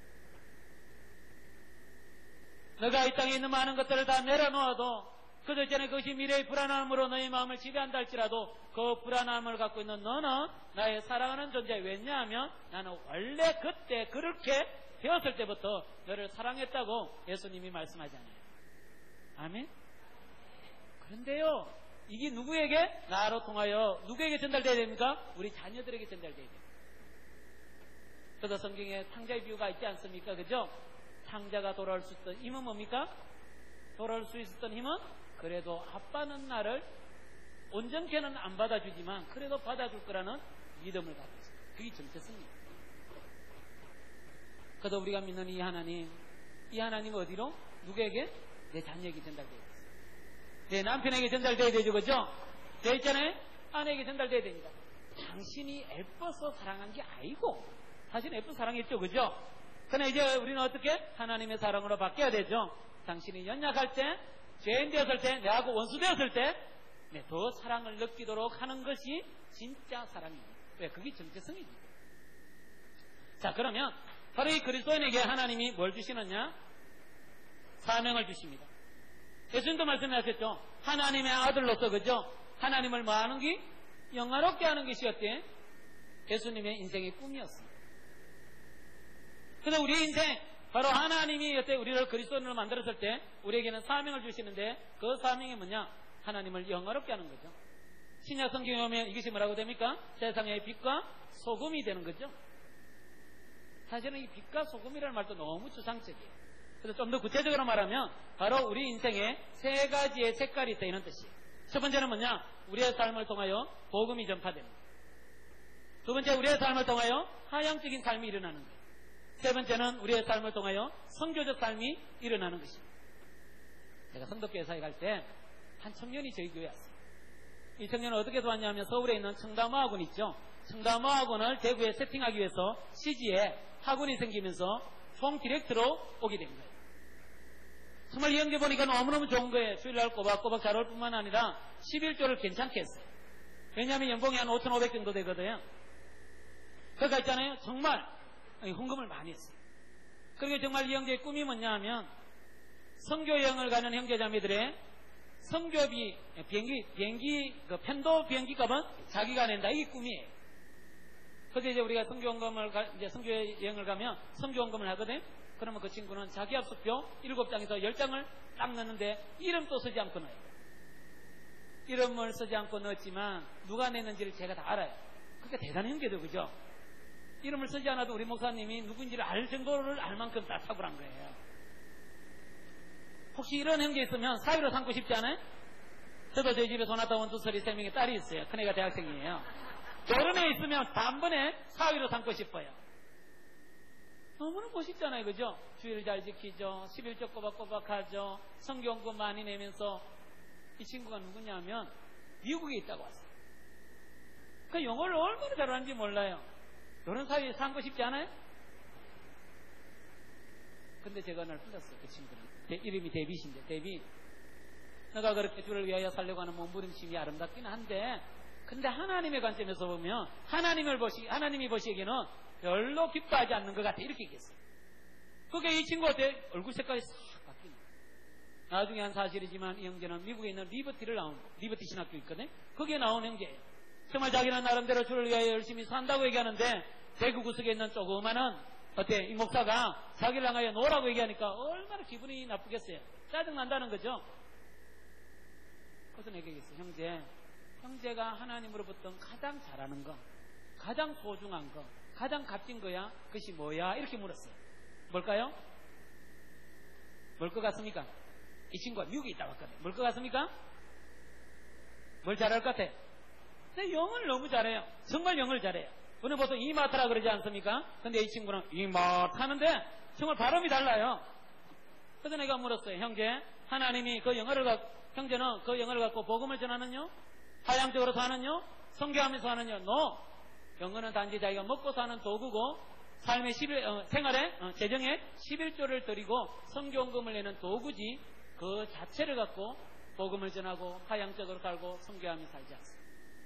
[SPEAKER 2] 너가 이 땅에 있는 많은 것들을 다 내려놓아도 그저 전에 그것이 미래의 불안함으로 너의 마음을 지배한다 할지라도 그 불안함을 갖고 있는 너는 나의 사랑하는 존재. 왜냐하면 나는 원래 그때 그렇게 되었을 때부터 너를 사랑했다고 예수님이 말씀하잖아요. 아멘? 그런데요, 이게 누구에게? 나로 통하여 누구에게 전달되어야 됩니까? 우리 자녀들에게 전달되어야 됩니다. 그래서 성경에 탕자의 비유가 있지 않습니까? 그죠? 탕자가 돌아올 수 있던 힘은 뭡니까? 돌아올 수 있었던 힘은 그래도 아빠는 나를 온전케는 안 받아주지만 그래도 받아줄 거라는 믿음을 갖고 있습니다. 그게 정체성입니다. 그래서 우리가 믿는 이 하나님, 이 하나님 어디로? 누구에게? 내 자녀에게 전달되어야 됩니다. 내 남편에게 전달되어야 되죠. 그죠? 내 있잖아요, 아내에게 전달되어야 됩니다. 당신이 애써서 사랑한 게 아니고 사실 애써서 사랑했죠. 그죠? 그러나 이제 우리는 어떻게? 하나님의 사랑으로 바뀌어야 되죠. 당신이 연약할 때, 죄인 되었을 때, 내하고 원수 되었을 때 네, 더 사랑을 느끼도록 하는 것이 진짜 사랑입니다. 왜? 그게 정체성이죠. 자, 그러면 바로 이 그리스도인에게 하나님이 뭘 주시느냐? 사명을 주십니다. 예수님도 말씀하셨죠. 하나님의 아들로서 그죠? 하나님을 뭐 하는 게? 영화롭게 하는 것이었대. 예수님의 인생의 꿈이었습니다. 그래서 우리의 인생, 바로 하나님이 여태 우리를 그리스도인으로 만들었을 때 우리에게는 사명을 주시는데 그 사명이 뭐냐? 하나님을 영화롭게 하는 거죠. 신약 성경에 오면 이것이 뭐라고 됩니까? 세상의 빛과 소금이 되는 거죠. 사실은 이 빛과 소금이라는 말도 너무 추상적이에요. 그래서 좀 더 구체적으로 말하면 바로 우리 인생에 세 가지의 색깔이 있다 이런 뜻이에요. 첫 번째는 뭐냐? 우리의 삶을 통하여 복음이 전파되는 거예요. 두 번째, 우리의 삶을 통하여 하향적인 삶이 일어나는 거예요. 세 번째는 우리의 삶을 통하여 선교적 삶이 일어나는 것입니다. 제가 성덕교회사에 갈 때 한 청년이 저희 교회에 왔어요. 이 청년은 어떻게 도왔냐면 서울에 있는 청담어학원 있죠. 청담어학원을 대구에 세팅하기 위해서 시지에 학원이 생기면서 총 디렉터로 오게 된 거예요. 정말 이 형제 보니까 너무너무 좋은 거예요. 주일날 꼬박꼬박 잘 올 뿐만 아니라 십일조를 괜찮게 했어요. 왜냐하면 연봉이 한 오천오백 정도 되거든요. 그러니까 있잖아요. 정말 헌금을 많이 했어요. 그리고 정말 이 형제의 꿈이 뭐냐 하면 선교여행을 가는 형제자매들의 선교비, 비행기, 비행기, 그 편도 비행기 값은 자기가 낸다. 이게 꿈이에요. 그래서 이제 우리가 선교원금을, 가, 이제 선교여행을 가면 선교원금을 하거든? 그러면 그 친구는 자기 합숙표 일곱 장에서 열 장을 딱 넣는데 이름도 쓰지 않고 넣어요. 이름을 쓰지 않고 넣었지만 누가 냈는지를 제가 다 알아요. 그게 대단한 형제도 그죠? 이름을 쓰지 않아도 우리 목사님이 누군지를 알 정도를 알 만큼 다 탁월한 거예요. 혹시 이런 형제 있으면 사위로 삼고 싶지 않아요? 저도 저희 집에 소나타 원투설이 세 명의 딸이 있어요. 큰애가 대학생이에요. 결혼에 있으면 단번에 사위로 삼고 싶어요. 너무너무 멋있잖아요. 그죠? 주의를 잘 지키죠. 십일조 꼬박꼬박 하죠. 성경금 많이 내면서 이 친구가 누구냐면 미국에 있다고 왔어요. 그 영어를 얼마나 잘하는지 몰라요. 이런 사위에 삼고 싶지 않아요? 근데 제가 날 불렀어요. 그 친구는. 대, 이름이 데빗인데 데빗. 내가 그렇게 주를 위하여 살려고 하는 몸부림심이 아름답긴 한데 근데 하나님의 관점에서 보면 하나님을 보시, 하나님이 보시기에는 별로 기뻐하지 않는 것 같아. 이렇게 얘기했어요. 그게 이 친구한테 얼굴 색깔이 싹 바뀌는 거예요. 나중에 한 사실이지만 이 형제는 미국에 있는 리버티를 나온, 리버티 신학교 있거든. 거기에 나온 형제예요. 정말 자기는 나름대로 주를 위하여 열심히 산다고 얘기하는데 대구 구석에 있는 조그마한 어때? 이 목사가 자기를 향하여 노라고 얘기하니까 얼마나 기분이 나쁘겠어요. 짜증난다는 거죠. 그래서 내게 얘기했어요. 형제, 형제가 하나님으로부터 가장 잘하는 거, 가장 소중한 거, 가장 값진 거야. 그것이 뭐야? 이렇게 물었어요. 뭘까요? 뭘 것 같습니까? 이 친구가 미국에 있다 왔거든요. 뭘 것 같습니까? 뭘 잘할 것 같아? 근데 영어를 너무 잘해요. 정말 영어를 잘해요. 우리는 보통 이마트라 그러지 않습니까? 근데 이 친구는 이마트 하는데 정말 발음이 달라요. 그래서 내가 물었어요. 형제, 하나님이 그 영어를 갖고, 형제는 그 영어를 갖고 복음을 전하는요? 하향적으로 사는요? 선교하면서 하는요? 노! 영어는 단지 자기가 먹고 사는 도구고 삶의 십일, 어, 생활에, 어, 재정에 십일조를 드리고 선교원금을 내는 도구지 그 자체를 갖고 복음을 전하고 하향적으로 살고 선교하며 살지 않습니다.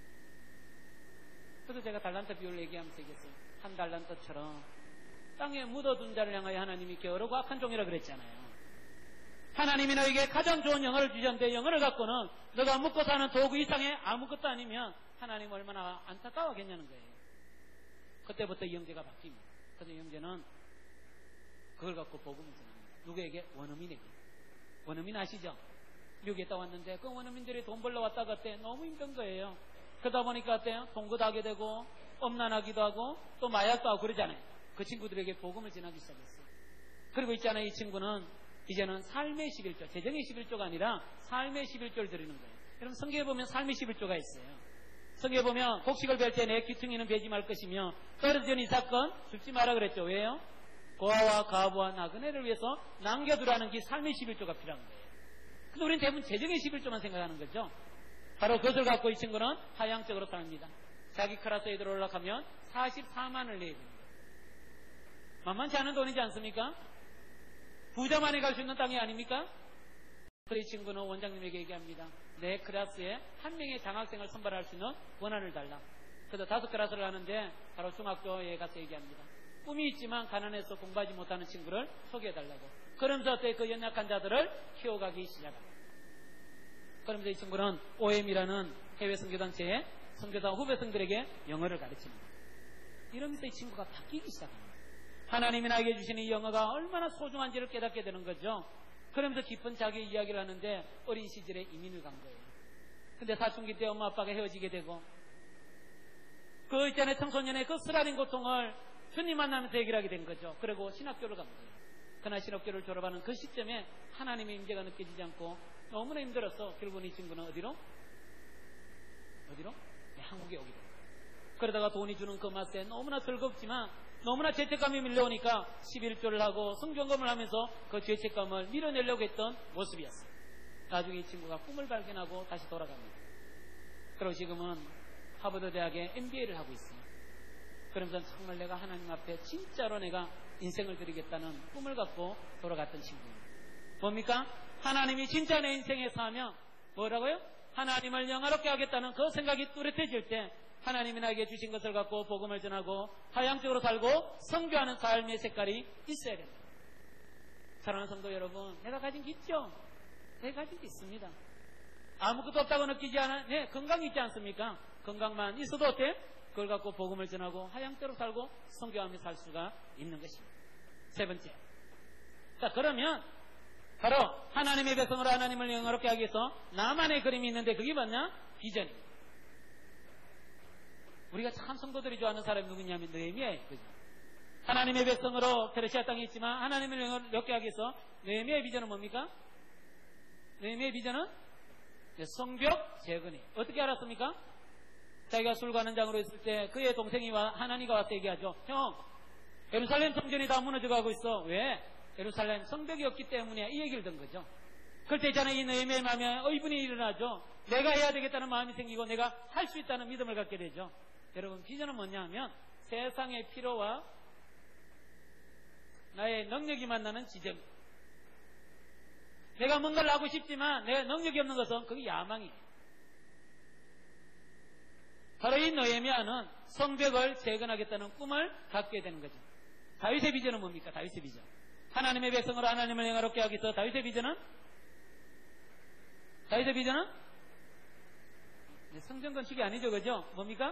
[SPEAKER 2] 그래서 제가 달란트 비율을 얘기하면서 얘기했어요. 한 달란트처럼 땅에 묻어둔 자를 향하여 하나님이 게으르고 악한 종이라 그랬잖아요. 하나님이 너에게 가장 좋은 영어를 주셨는데 영어를 갖고는 너가 먹고 사는 도구 이상의 아무것도 아니면 하나님 얼마나 안타까워하겠냐는 거예요. 그때부터 이 형제가 바뀝니다. 그래서 이 형제는 그걸 갖고 복음을 전합니다. 누구에게? 원어민에게. 원어민 아시죠? 미국에 있다 왔는데 그 원어민들이 돈 벌러 왔다 갔대. 너무 힘든 거예요. 그러다 보니까 어때요? 동거하게 되고 엄난하기도 하고 또 마약도 하고 그러잖아요. 그 친구들에게 복음을 전하기 시작했어요. 그리고 있잖아요. 이 친구는 이제는 삶의 십일조, 재정의 십일조가 아니라 삶의 십일조를 드리는 거예요. 여러분 성경에 보면 삶의 십일조가 있어요. 성경에 보면 곡식을 벨 때 내 귀퉁이는 베지 말 것이며 떨어진 이 사건 죽지 마라 그랬죠. 왜요? 고아와 가부와 나그네를 위해서 남겨두라는 게 삶의 십일조가 필요한 거예요. 근데 우리는 대부분 재정의 십일조만 생각하는 거죠. 바로 그것을 갖고 이 친구는 하향적으로 삽니다. 자기 클래스에 들어 올라가면 사십사만을 내야 됩니다. 만만치 않은 돈이지 않습니까? 부자만이 갈 수 있는 땅이 아닙니까? 그래서 이 친구는 원장님에게 얘기합니다. 내 클래스에 한 명의 장학생을 선발할 수 있는 권한을 달라. 그래서 다섯 클래스를 하는데 바로 중학교에 가서 얘기합니다. 꿈이 있지만 가난해서 공부하지 못하는 친구를 소개해달라고. 그러면서 어때? 그 연약한 자들을 키워가기 시작합니다. 그러면서 이 친구는 오엠이라는 해외 선교단체의 선교단 후배생들에게 영어를 가르칩니다. 이러면서 이 친구가 바뀌기 시작합니다. 하나님이 나에게 주시는 이 영어가 얼마나 소중한지를 깨닫게 되는 거죠. 그러면서 깊은 자기 이야기를 하는데 어린 시절에 이민을 간 거예요. 근데 사춘기 때 엄마 아빠가 헤어지게 되고 그 있잖아요, 청소년의 그 쓰라린 고통을 주님 만나면서 해결하게 된 거죠. 그리고 신학교를 간 거예요. 그날 신학교를 졸업하는 그 시점에 하나님의 임재가 느껴지지 않고 너무나 힘들어서 결국은 이 친구는 어디로? 어디로? 네, 한국에 오게 됩니다. 그러다가 돈이 주는 그 맛에 너무나 즐겁지만 너무나 죄책감이 밀려오니까 십일조를 하고 성경검을 하면서 그 죄책감을 밀어내려고 했던 모습이었어요. 나중에 이 친구가 꿈을 발견하고 다시 돌아갑니다. 그리고 지금은 하버드 대학에 엠비에이를 하고 있어요. 그러면서 정말 내가 하나님 앞에 진짜로 내가 인생을 드리겠다는 꿈을 갖고 돌아갔던 친구입니다. 뭡니까? 하나님이 진짜 내 인생에서 하면 뭐라고요? 하나님을 영화롭게 하겠다는 그 생각이 뚜렷해질 때 하나님이 나에게 주신 것을 갖고 복음을 전하고 하향적으로 살고 선교하는 삶의 색깔이 있어야 됩니다. 사랑하는 성도 여러분, 내가 가진 게 있죠? 내가 가진 게 있습니다. 아무것도 없다고 느끼지 않아? 네, 건강이 있지 않습니까? 건강만 있어도 어때? 그걸 갖고 복음을 전하고 하향적으로 살고 선교하며 살 수가 있는 것입니다. 세 번째. 자, 그러면 바로 하나님의 백성으로 하나님을 영화롭게 하기 위해서 나만의 그림이 있는데 그게 뭐냐? 비전입니다. 우리가 참 성도들이 좋아하는 사람이 누구냐면 느헤미야예요. 그죠? 하나님의 백성으로 페르시아 땅에 있지만 하나님을 영화롭게 하기 위해서 느헤미야의 비전은 뭡니까? 느헤미야의 비전은 성벽 재건이에요. 어떻게 알았습니까? 자기가 술관원장으로 있을 때 그의 동생이 와 하나니가 와서 얘기하죠. 형, 예루살렘 성전이 다 무너져가고 있어. 왜? 예루살렘 성벽이 없기 때문에 이 얘기를 든 거죠. 그때 있잖아요, 이 느헤미야의 마음에 의분이 일어나죠. 내가 해야 되겠다는 마음이 생기고 내가 할 수 있다는 믿음을 갖게 되죠. 여러분, 비전은 뭐냐 하면 세상의 필요와 나의 능력이 만나는 지점. 내가 뭔가를 하고 싶지만 내 능력이 없는 것은 그게 야망이에요. 바로 이 느헤미야는 성벽을 재건하겠다는 꿈을 갖게 되는 거죠. 다윗의 비전은 뭡니까? 다윗의 비전. 하나님의 백성으로 하나님을 영화롭게 하기 위해서 다윗의 비전은? 다윗의 비전은? 성전 건축이 아니죠, 그죠? 뭡니까?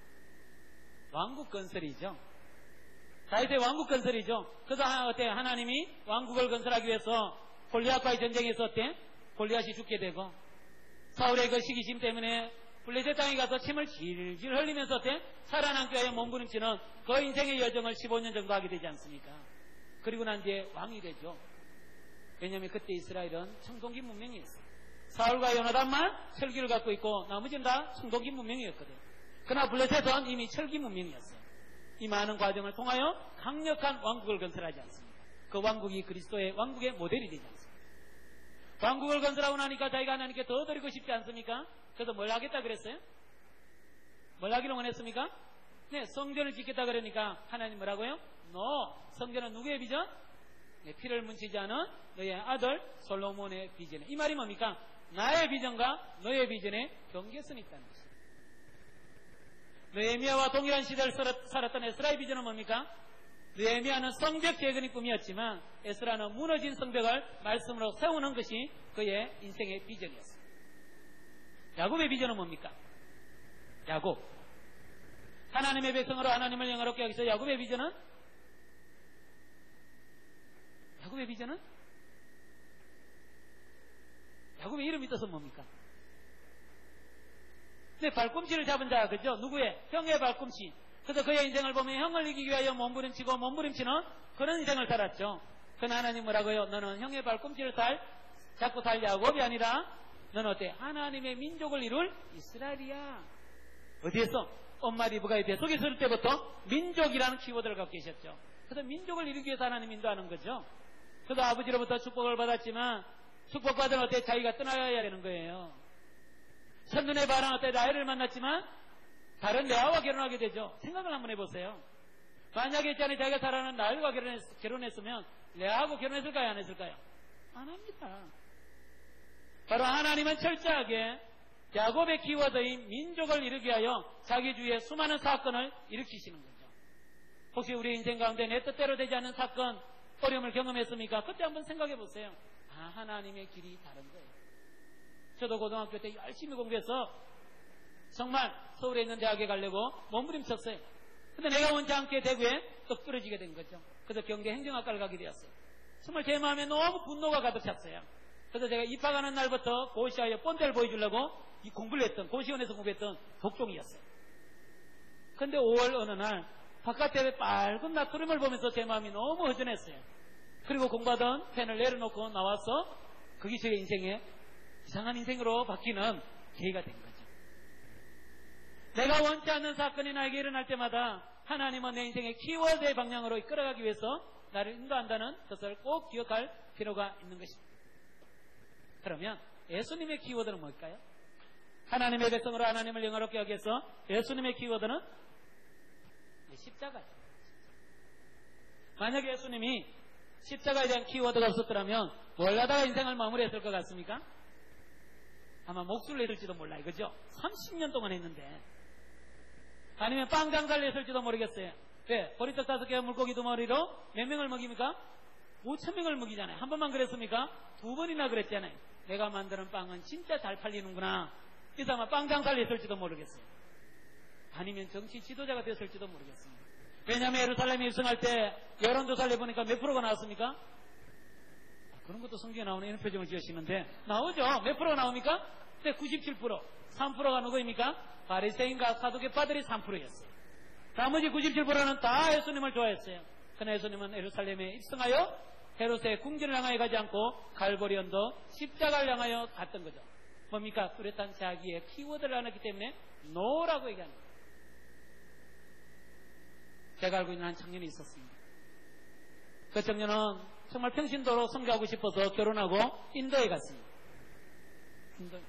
[SPEAKER 2] 왕국 건설이죠. 다윗의 왕국 건설이죠. 그래서 어때? 하나님이 왕국을 건설하기 위해서 골리앗과의 전쟁에서 어때? 골리앗이 죽게 되고 사울의 그 시기심 때문에 블레셋 땅에 가서 침을 질질 흘리면서 어때? 살아남기 위하여 몸부림치는 그 인생의 여정을 십오 년 정도 하게 되지 않습니까? 그리고 난 뒤에 왕이 되죠. 왜냐하면 그때 이스라엘은 청동기 문명이었어요. 사울과 요나단만 철기를 갖고 있고 나머지는 다 청동기 문명이었거든. 그러나 블레셋은 이미 철기 문명이었어요. 이 많은 과정을 통하여 강력한 왕국을 건설하지 않습니까? 그 왕국이 그리스도의 왕국의 모델이 되지 않습니까? 왕국을 건설하고 나니까 자기가 하나님께 더 드리고 싶지 않습니까? 그래서 뭘 하겠다 그랬어요? 뭘 하기를 원했습니까? 네, 성전을 짓겠다 그러니까 하나님 뭐라고요? 너 성전은 누구의 비전? 네, 피를 뭉치지 않은 너의 아들 솔로몬의 비전에. 이 말이 뭡니까? 나의 비전과 너의 비전에 경계선이 있다는 것입니다. 느헤미야와 동일한 시대를 살았던 에스라의 비전은 뭡니까? 느헤미야는 성벽 재건이 꿈이었지만 에스라는 무너진 성벽을 말씀으로 세우는 것이 그의 인생의 비전이었습니다. 야곱의 비전은 뭡니까? 야곱. 하나님의 백성으로 하나님을 영화롭게 하기 위해서 야곱의 비전은? 야곱의 비전은? 야곱의 이름이 떠서 뭡니까? 네, 발꿈치를 잡은 자, 그죠? 누구의? 형의 발꿈치. 그래서 그의 인생을 보면 형을 이기기 위하여 몸부림치고 몸부림치는 그런 인생을 살았죠. 그러나 하나님 뭐라고요? 너는 형의 발꿈치를 살, 잡고 살 야곱이 아니라 너는 어때? 하나님의 민족을 이룰 이스라엘이야. 어디에서? 엄마 리브가의 뱃속에 있을 때부터 민족이라는 키워드를 갖고 계셨죠. 그래서 민족을 이루기 위해서 하나님 인도하는 거죠. 그래서 아버지로부터 축복을 받았지만 축복받은 어때? 자기가 떠나야 되는 거예요. 첫눈에 반한 어때? 라헬을 만났지만 다른 레아와 결혼하게 되죠. 생각을 한번 해보세요. 만약에 있잖아요, 자기가 사랑하는 라헬과 결혼했, 결혼했으면 레아하고 결혼했을까요? 안 했을까요? 안 합니다. 바로 하나님은 철저하게 야곱의 키워드인 민족을 이루기 위하여 자기 주위에 수많은 사건을 일으키시는 거죠. 혹시 우리 인생 가운데 내 뜻대로 되지 않는 사건, 어려움을 경험했습니까? 그때 한번 생각해 보세요. 아, 하나님의 길이 다른 거예요. 저도 고등학교 때 열심히 공부해서 정말 서울에 있는 대학에 가려고 몸부림쳤어요. 근데 내가 원치 않게 대구에 또 떨어지게 된 거죠. 그래서 경대 행정학과를 가게 되었어요. 정말 제 마음에 너무 분노가 가득 찼어요. 그래서 제가 입학하는 날부터 고시하여 본때를 보여주려고 이 공부를 했던, 고시원에서 공부했던 독종이었어요. 근데 오월 어느 날 바깥에 빨간 나트륨을 보면서 제 마음이 너무 허전했어요. 그리고 공부하던 펜을 내려놓고 나와서 그게 제 인생의 이상한 인생으로 바뀌는 계기가 된 거죠. 내가 원치 않는 사건이 나에게 일어날 때마다 하나님은 내 인생의 키워드의 방향으로 이끌어가기 위해서 나를 인도한다는 것을 꼭 기억할 필요가 있는 것입니다. 그러면 예수님의 키워드는 뭘까요? 하나님의 백성으로 하나님을 영화롭게 하기 위해서 예수님의 키워드는 십자가죠. 만약에 예수님이 십자가에 대한 키워드가 없었더라면 뭘 하다가 인생을 마무리했을 것 같습니까? 아마 목술을 했을지도 몰라요. 그죠? 삼십 년 동안 했는데. 아니면 빵 장사를 했을지도 모르겠어요. 왜? 보리떡 다섯 개와 물고기 두 마리로 몇 명을 먹입니까? 오천 명을 먹이잖아요. 한 번만 그랬습니까? 두 번이나 그랬잖아요. 내가 만드는 빵은 진짜 잘 팔리는구나. 그래서 아마 빵 장사를 했을지도 모르겠어요. 아니면 정치 지도자가 됐을지도 모르겠습니다. 왜냐하면 예루살렘에 입성할 때 여론조사를 해보니까 몇 프로가 나왔습니까? 그런 것도 성경에 나오는 이런 표정을 지으시는데 나오죠. 몇 프로가 나옵니까? 그때 구십칠 퍼센트. 삼 퍼센트가 누구입니까? 바리새인과 사두개파들이 삼 퍼센트였어요. 나머지 구십칠 퍼센트는 다 예수님을 좋아했어요. 그러나 예수님은 예루살렘에 입성하여 헤롯의 궁전을 향하여 가지 않고 갈보리 언덕 십자가를 향하여 갔던 거죠. 뭡니까? 뚜렷한 자기의 키워드를 안 했기 때문에 노라고 얘기하는 거예요. 제가 알고 있는 한 청년이 있었습니다. 그 청년은 정말 평신도로 선교하고 싶어서 결혼하고 인도에 갔습니다. 인도.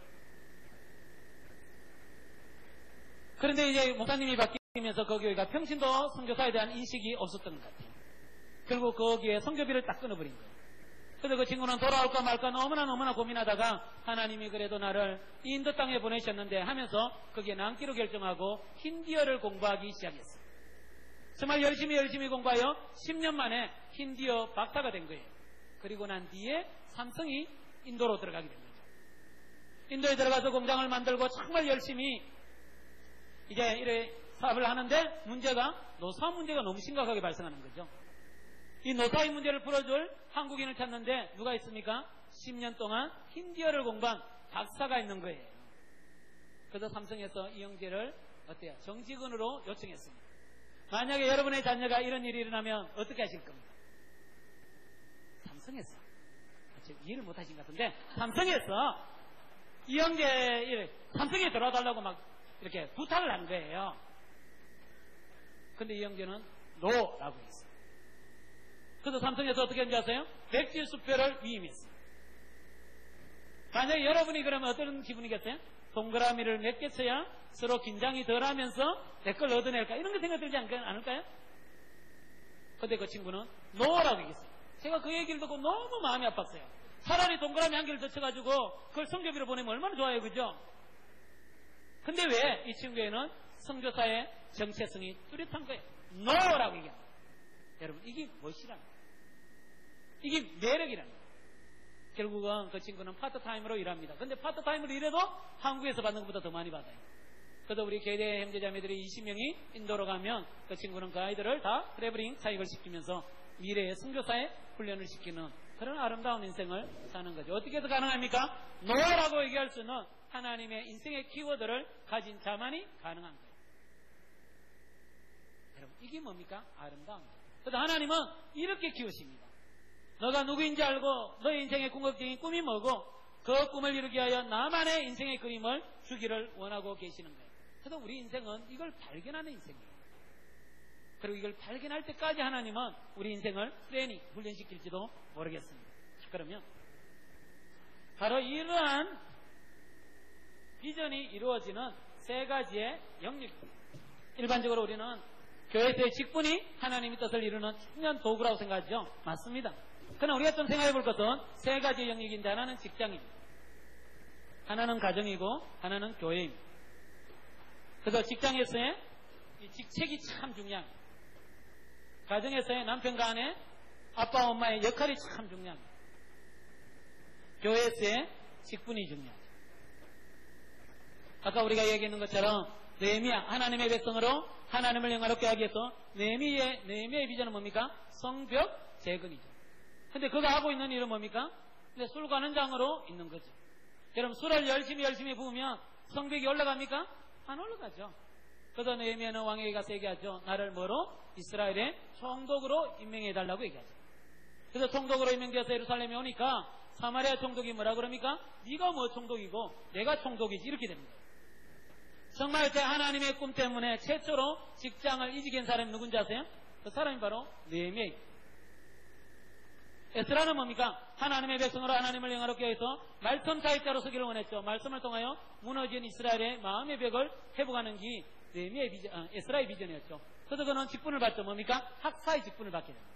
[SPEAKER 2] 그런데 이제 목사님이 바뀌면서 그 교회가 평신도 선교사에 대한 인식이 없었던 것 같아요. 결국 거기에 선교비를 딱 끊어버린 거예요. 그래서 그 친구는 돌아올까 말까 너무나 너무나 고민하다가 하나님이 그래도 나를 인도 땅에 보내셨는데 하면서 거기에 남기로 결정하고 힌디어를 공부하기 시작했어요. 정말 열심히 열심히 공부하여 십 년 만에 힌디어 박사가 된 거예요. 그리고 난 뒤에 삼성이 인도로 들어가게 된 거죠. 인도에 들어가서 공장을 만들고 정말 열심히 이제 이래 사업을 하는데 문제가 노사 문제가 너무 심각하게 발생하는 거죠. 이 노사의 문제를 풀어줄 한국인을 찾는데 누가 있습니까? 십 년 동안 힌디어를 공부한 박사가 있는 거예요. 그래서 삼성에서 이영재를 어때요? 정직원으로 요청했습니다. 만약에 여러분의 자녀가 이런 일이 일어나면 어떻게 하실 겁니까? 삼성에서 이해를 못하신 것 같은데 삼성에서 이영재 삼성에 들어와달라고 막 이렇게 부탁을 한 거예요. 근데 이영재는 노라고 했어요. 그래서 삼성에서 어떻게 했는지 아세요? 백지 수표를 위임했어요. 만약에 여러분이 그러면 어떤 기분이겠어요? 동그라미를 몇 개 쳐야 서로 긴장이 덜하면서 내 걸 얻어낼까? 이런 거 생각 들지 않을까요? 근데 그 친구는 노라고 얘기했어요. 제가 그 얘기를 듣고 너무 마음이 아팠어요. 차라리 동그라미 한 개를 더 쳐가지고 그걸 성교비로 보내면 얼마나 좋아요, 그죠? 근데 왜 이 친구에는 선교사의 정체성이 뚜렷한 거예요. 노라고 얘기합니다. 여러분, 이게 무엇이라는 거예요? 이게 매력이라는 거예요. 결국은 그 친구는 파트타임으로 일합니다. 근데 파트타임으로 일해도 한국에서 받는 것보다 더 많이 받아요. 그래서 우리 교대 형제자매들이 이십 명이 인도로 가면 그 친구는 그 아이들을 다 트래블링 사역을 시키면서 미래의 선교사에 훈련을 시키는 그런 아름다운 인생을 사는 거죠. 어떻게 해서 가능합니까? 노라고 얘기할 수 있는 하나님의 인생의 키워드를 가진 자만이 가능한 거예요. 여러분, 이게 뭡니까? 아름다운 거예요. 그래서 하나님은 이렇게 키우십니다. 너가 누구인지 알고 너의 인생의 궁극적인 꿈이 뭐고 그 꿈을 이루기 위하여 나만의 인생의 그림을 주기를 원하고 계시는 거예요. 그래서 우리 인생은 이걸 발견하는 인생이에요. 그리고 이걸 발견할 때까지 하나님은 우리 인생을 트레이닝, 훈련시킬지도 모르겠습니다. 그러면 바로 이러한 비전이 이루어지는 세 가지의 영역입니다. 일반적으로 우리는 교회에서의 직분이 하나님의 뜻을 이루는 중요한 도구라고 생각하죠. 맞습니다. 그러나 우리가 좀 생각해 볼 것은 세 가지 영역인데 하나는 직장입니다. 하나는 가정이고 하나는 교회입니다. 그래서 직장에서의 이 직책이 참 중요합니다. 가정에서의 남편과 아내, 아빠, 엄마의 역할이 참 중요합니다. 교회에서의 직분이 중요하죠. 아까 우리가 얘기했는 것처럼 느헤미야, 하나님의 백성으로 하나님을 영화롭게 하기 위해서 느헤미야의, 느헤미야의 비전은 뭡니까? 성벽 재건이죠. 근데 그가 하고 있는 일은 뭡니까? 근데 술 가는 장으로 있는 거죠. 여러분, 술을 열심히 열심히 부으면 성벽이 올라갑니까? 안 올라가죠. 그래서 느헤미야는 왕에게 가서 얘기하죠. 나를 뭐로? 이스라엘의 총독으로 임명해달라고 얘기하죠. 그래서 총독으로 임명되어서 예루살렘에 오니까 사마리아 총독이 뭐라 그럽니까? 네가 뭐 총독이고 내가 총독이지, 이렇게 됩니다. 정말 제 하나님의 꿈 때문에 최초로 직장을 이직한 사람이 누군지 아세요? 그 사람이 바로 느헤미야입니다. 에스라는 뭡니까? 하나님의 백성으로 하나님을 영화롭게 해서 말씀 사역자로 서기를 원했죠. 말씀을 통하여 무너진 이스라엘의 마음의 벽을 회복하는 게 느헤미야의 비전, 아, 에스라의 비전이었죠. 그래서 그는 직분을 받죠. 뭡니까? 학사의 직분을 받게 됩니다.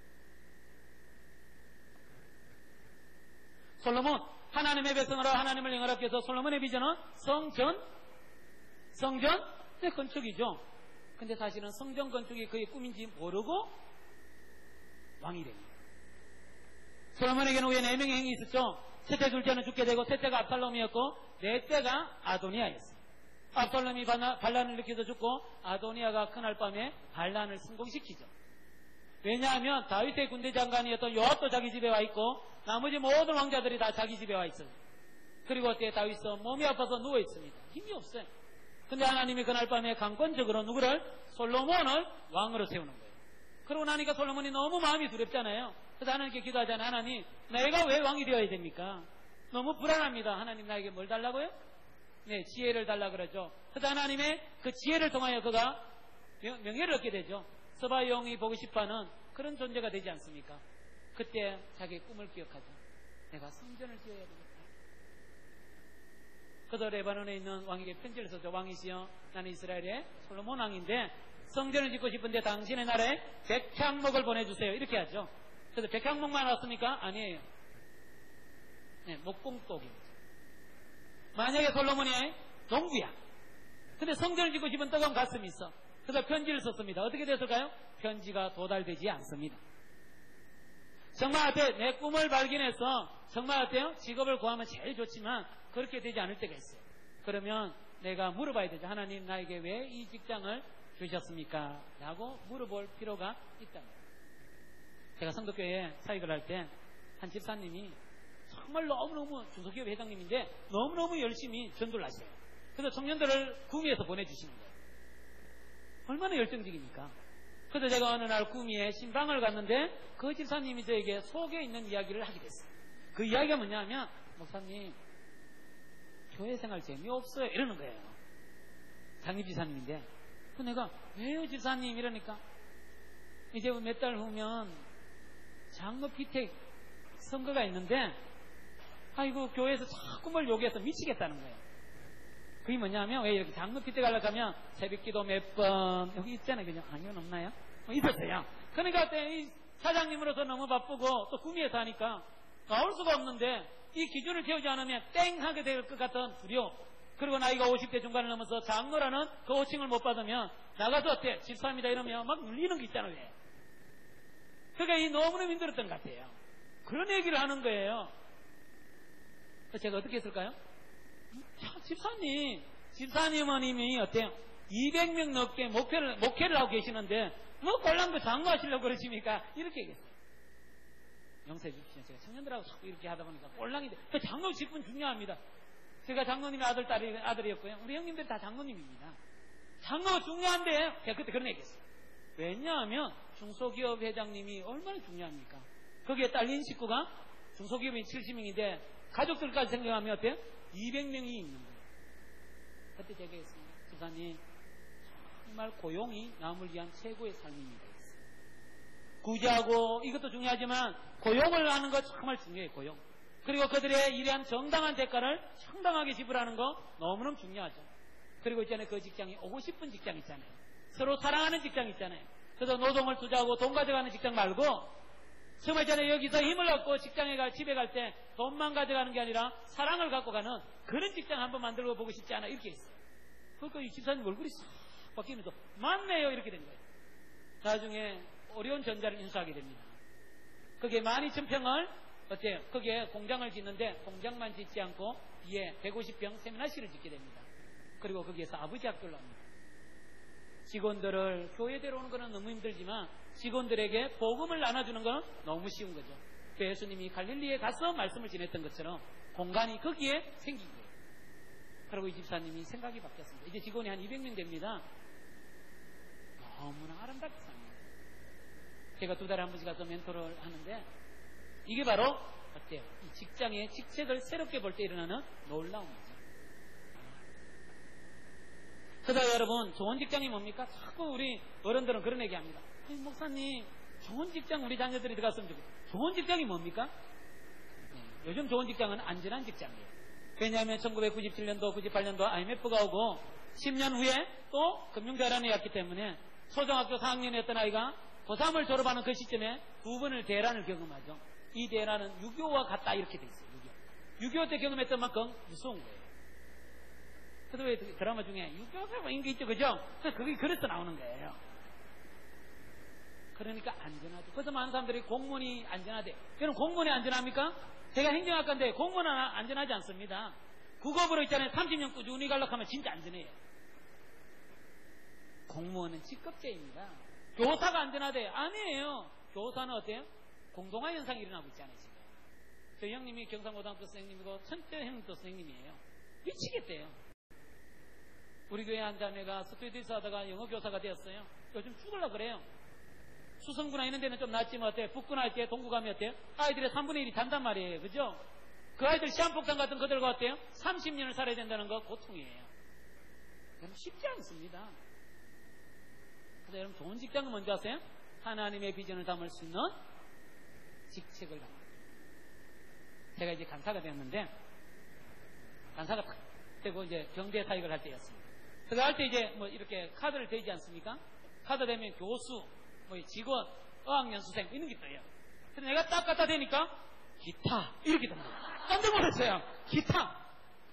[SPEAKER 2] 솔로몬, 하나님의 백성으로 하나님을 영화롭게 해서 솔로몬의 비전은 성전, 성전 네, 건축이죠. 근데 사실은 성전 건축이 그의 꿈인지 모르고 왕이 됩니다. 솔로몬에게는 후에 네 명의 행이 있었죠. 셋째, 둘째는 죽게 되고, 셋째가 압살롬이었고, 넷째가 아도니아였어요. 압살롬이 반란을 일으켜서 죽고, 아도니아가 그날 밤에 반란을 성공시키죠. 왜냐하면 다윗의 군대 장관이었던 요압도 자기 집에 와 있고, 나머지 모든 왕자들이 다 자기 집에 와 있어요. 그리고 그때 다윗은 몸이 아파서 누워 있습니다. 힘이 없어요. 근데 하나님이 그날 밤에 강권적으로 누구를? 솔로몬을 왕으로 세우는 거예요. 그러고 나니까 솔로몬이 너무 마음이 두렵잖아요. 그래서 하나님께 기도하잖아요. 하나님, 내가 왜 왕이 되어야 됩니까? 너무 불안합니다. 하나님, 나에게 뭘 달라고요? 네, 지혜를 달라 그러죠. 그래서 하나님의 그 지혜를 통하여 그가 명예를 얻게 되죠. 서바의 영이 보고 싶어하는 그런 존재가 되지 않습니까? 그때 자기의 꿈을 기억하죠. 내가 성전을 지어야 되겠다. 그래서 레바논에 있는 왕에게 편지를 써죠. 왕이시여, 나는 이스라엘의 솔로몬 왕인데 성전을 짓고 싶은데 당신의 나라에 백향목을 보내주세요. 이렇게 하죠. 그래서 백향목만 왔습니까? 아니에요. 네, 목공독입니다. 만약에 솔로몬이 농부야. 근데 성전을 짓고 싶은 뜨거운 가슴이 있어. 그래서 편지를 썼습니다. 어떻게 됐을까요? 편지가 도달되지 않습니다. 정말 어때요? 내 꿈을 발견해서 정말 어때요? 직업을 구하면 제일 좋지만 그렇게 되지 않을 때가 있어요. 그러면 내가 물어봐야 되죠. 하나님, 나에게 왜 이 직장을 주셨습니까? 라고 물어볼 필요가 있다. 제가 성도교회에 사역을 할 때 한 집사님이 정말 너무너무 중소기업 회장님인데 너무너무 열심히 전도를 하세요. 그래서 청년들을 구미에서 보내주시는 거예요. 얼마나 열정적입니까? 그래서 제가 어느 날 구미에 신방을 갔는데 그 집사님이 저에게 속에 있는 이야기를 하게 됐어요. 그 이야기가 뭐냐면, 목사님, 교회 생활 재미없어요. 이러는 거예요. 장립 집사님인데. 그 내가, 왜요, 집사님? 이러니까, 이제 몇 달 후면 장로 피택 선거가 있는데, 아이고, 교회에서 자꾸 뭘 요구해서 미치겠다는 거예요. 그게 뭐냐면, 왜 이렇게 장로 피택 하려고 하면, 새벽 기도 몇 번, 여기 있잖아요. 그냥, 아, 이건 없나요? 어, 있었어요. 그러니까, 이 사장님으로서 너무 바쁘고, 또 구미에서 하니까, 나올 수가 없는데, 이 기준을 채우지 않으면 땡 하게 될 것 같은 두려움. 그리고 나이가 오십 대 중반을 넘어서 장로라는 그 호칭을 못 받으면 나가서 어때? 집사입니다 이러면 막 눌리는 게 있잖아요. 왜? 그러니까 이 너무너무 힘들었던 것 같아요. 그런 얘기를 하는 거예요. 제가 어떻게 했을까요? 자, 집사님, 집사님은 이미 어때요? 이백 명 넘게 목회를, 목회를 하고 계시는데 뭐 꼴랑도 장로하시려고 그러십니까? 이렇게 얘기했어요. 용서해 주십시오. 제가 청년들하고 자꾸 이렇게 하다 보니까 꼴랑인데, 그 장로 직분 중요합니다. 제가 장로님의 아들, 딸이, 아들이었고요. 우리 형님들이 다 장로님입니다. 장로가 중요한데, 제가 그때 그런 얘기 했어요. 왜냐하면, 중소기업 회장님이 얼마나 중요합니까? 거기에 딸린 식구가 중소기업인 칠십 명인데, 가족들까지 생각하면 어때요? 이백 명이 있는 거예요. 그때 제가 했습니다. 집사님, 정말 고용이 남을 위한 최고의 삶입니다. 구제하고 이것도 중요하지만 고용을 하는 거 정말 중요해요. 고용. 그리고 그들의 일에 한 정당한 대가를 상당하게 지불하는 거 너무너무 중요하죠. 그리고 있잖아요. 그 직장이 오고 싶은 직장 있잖아요. 서로 사랑하는 직장 있잖아요. 그래서 노동을 투자하고 돈 가져가는 직장 말고 정말 있잖아요. 여기서 힘을 얻고 직장에 갈 집에 갈 때 돈만 가져가는 게 아니라 사랑을 갖고 가는 그런 직장 한번 만들어 보고 싶지 않아. 이렇게 있어요. 그러니까 이 집사님 얼굴이 싹 바뀌면서 맞네요. 이렇게 된 거예요. 나중에 어려운 전자를 인수하게 됩니다. 거기에 만 이천 평을 어때요? 거기에 공장을 짓는데 공장만 짓지 않고 뒤에 백오십 평 세미나실을 짓게 됩니다. 그리고 거기에서 아버지 학교를 합니다. 직원들을 교회 데려오는 것은 너무 힘들지만 직원들에게 복음을 나눠주는 건 너무 쉬운 거죠. 예수님이 갈릴리에 가서 말씀을 전했던 것처럼 공간이 거기에 생긴 거예요. 그리고 이 집사님이 생각이 바뀌었습니다. 이제 직원이 한 이백 명 됩니다. 너무나 아름답게 삽니다. 제가 두 달에 한 번씩 가서 멘토를 하는데 이게 바로 어때요? 이 직장의 직책을 새롭게 볼 때 일어나는 놀라운 거죠. 그러다 여러분, 좋은 직장이 뭡니까? 자꾸 우리 어른들은 그런 얘기합니다. 목사님, 좋은 직장 우리 자녀들이 들어갔으면 좋겠어요. 좋은 직장이 뭡니까? 네, 요즘 좋은 직장은 안전한 직장이에요. 왜냐하면 천구백구십칠 년도, 구십팔 년도 아이엠에프가 오고 십 년 후에 또 금융대란이 왔기 때문에 초등학교 사 학년이었던 아이가 고삼을 졸업하는 그 시점에 두 번을 대란을 경험하죠. 이 대란은 육이오와 같다 이렇게 돼 있어요. 육이오. 육이오 때 경험했던 만큼 무서운 거예요. 그래도 왜 드라마 중에 육이오가 뭐 인기 있죠, 그죠? 그게 그래서 나오는 거예요. 그러니까 안전하죠. 그래서 많은 사람들이 공무원이 안전하대. 그럼 공무원이 안전합니까? 제가 행정학과인데 공무원은 안전하지 않습니다. 국업으로 있잖아요. 삼십 년 꾸준히 갈락하면 진짜 안전해요. 공무원은 직급제입니다. 교사가 안전하대. 아니에요. 교사는 어때요? 공동화 현상이 일어나고 있잖아요, 지금. 저희 형님이 경상고등학교 선생님이고 천재 형님도 선생님이에요. 미치겠대요. 우리 교회 한 자매가 스튜디오스 하다가 영어 교사가 되었어요. 요즘 죽으려고 그래요. 수성구나 이런 데는 좀 낫지만 어때요? 북구나 할 때 동구 가면 어때요? 아이들의 삼분의 일이 잔단 말이에요. 그죠? 그 아이들 시한폭탄 같은 그들과 어때요? 삼십 년을 살아야 된다는 거 고통이에요. 여러분 쉽지 않습니다. 그래서 여러분 좋은 직장은 뭔지 아세요? 하나님의 비전을 담을 수 있는 직책을 담을. 제가 이제 간사가 되었는데 간사가 딱 되고 이제 경대 사역을 할 때였습니다. 그거 할 때 이제 뭐 이렇게 카드를 대지 않습니까? 카드 대면 교수, 뭐 직원, 어학연 수생 이런 게 떠요. 그래서 내가 딱 갖다 대니까 기타 이렇게 됩니다. 깜짝 놀랐어요. 기타.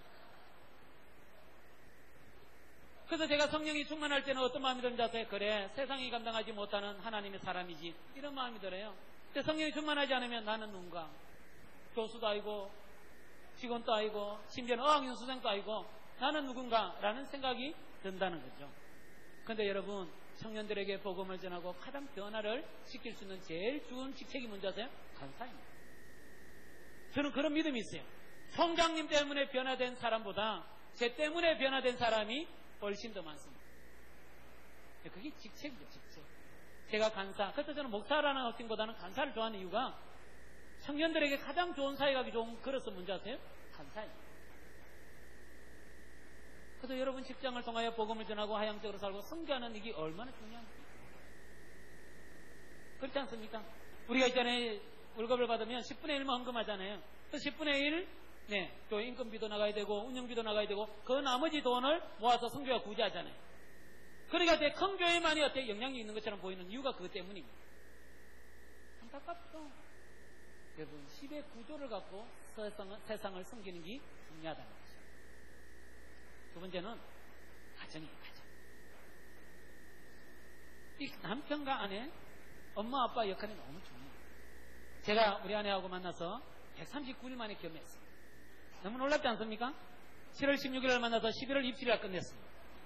[SPEAKER 2] 그래서 제가 성령이 충만할 때는 어떤 마음이 드는지 아세요? 그래, 세상이 감당하지 못하는 하나님의 사람이지 이런 마음이 들어요. 근데 성령이 충만하지 않으면 나는 누군가? 교수도 아니고 직원도 아니고 심지어는 어학연 수생도 아니고 나는 누군가라는 생각이 든다는 거죠. 그런데 여러분, 청년들에게 복음을 전하고 가장 변화를 시킬 수 있는 제일 좋은 직책이 뭔지 아세요? 간사입니다. 저는 그런 믿음이 있어요. 총장님 때문에 변화된 사람보다 제 때문에 변화된 사람이 훨씬 더 많습니다. 그게 직책이죠, 직책. 제가 간사, 그래서 저는 목사라는 학생보다는 간사를 좋아하는 이유가 청년들에게 가장 좋은 사회가기 좋은 그릇은 뭔지 아세요? 간사입니다. 그래서 여러분 직장을 통하여 복음을 전하고 하향적으로 살고 성교하는 이게 얼마나 중요합니까? 그렇지 않습니까? 우리가 있잖아요. 월급을 받으면 십분의 일만 헌금하잖아요. 그 십분의 일, 네, 교회 인건비도 나가야 되고 운영비도 나가야 되고 그 나머지 돈을 모아서 성교가 구제하잖아요. 그러니까 큰 교회만이 어때 영향이 있는 것처럼 보이는 이유가 그것 때문입니다. 안타깝죠. 여러분 십의 구조를 갖고 세상을, 세상을 섬기는 게 중요하다는 거죠. 두 번째는 가정이에요. 가정. 이 남편과 아내, 엄마 아빠 역할이 너무 중요해요. 제가 우리 아내하고 만나서 백삼십구 일 만에 결혼했어요. 너무 놀랍지 않습니까? 칠월 십육일을 만나서 십일월 이십칠일에 끝냈습니다.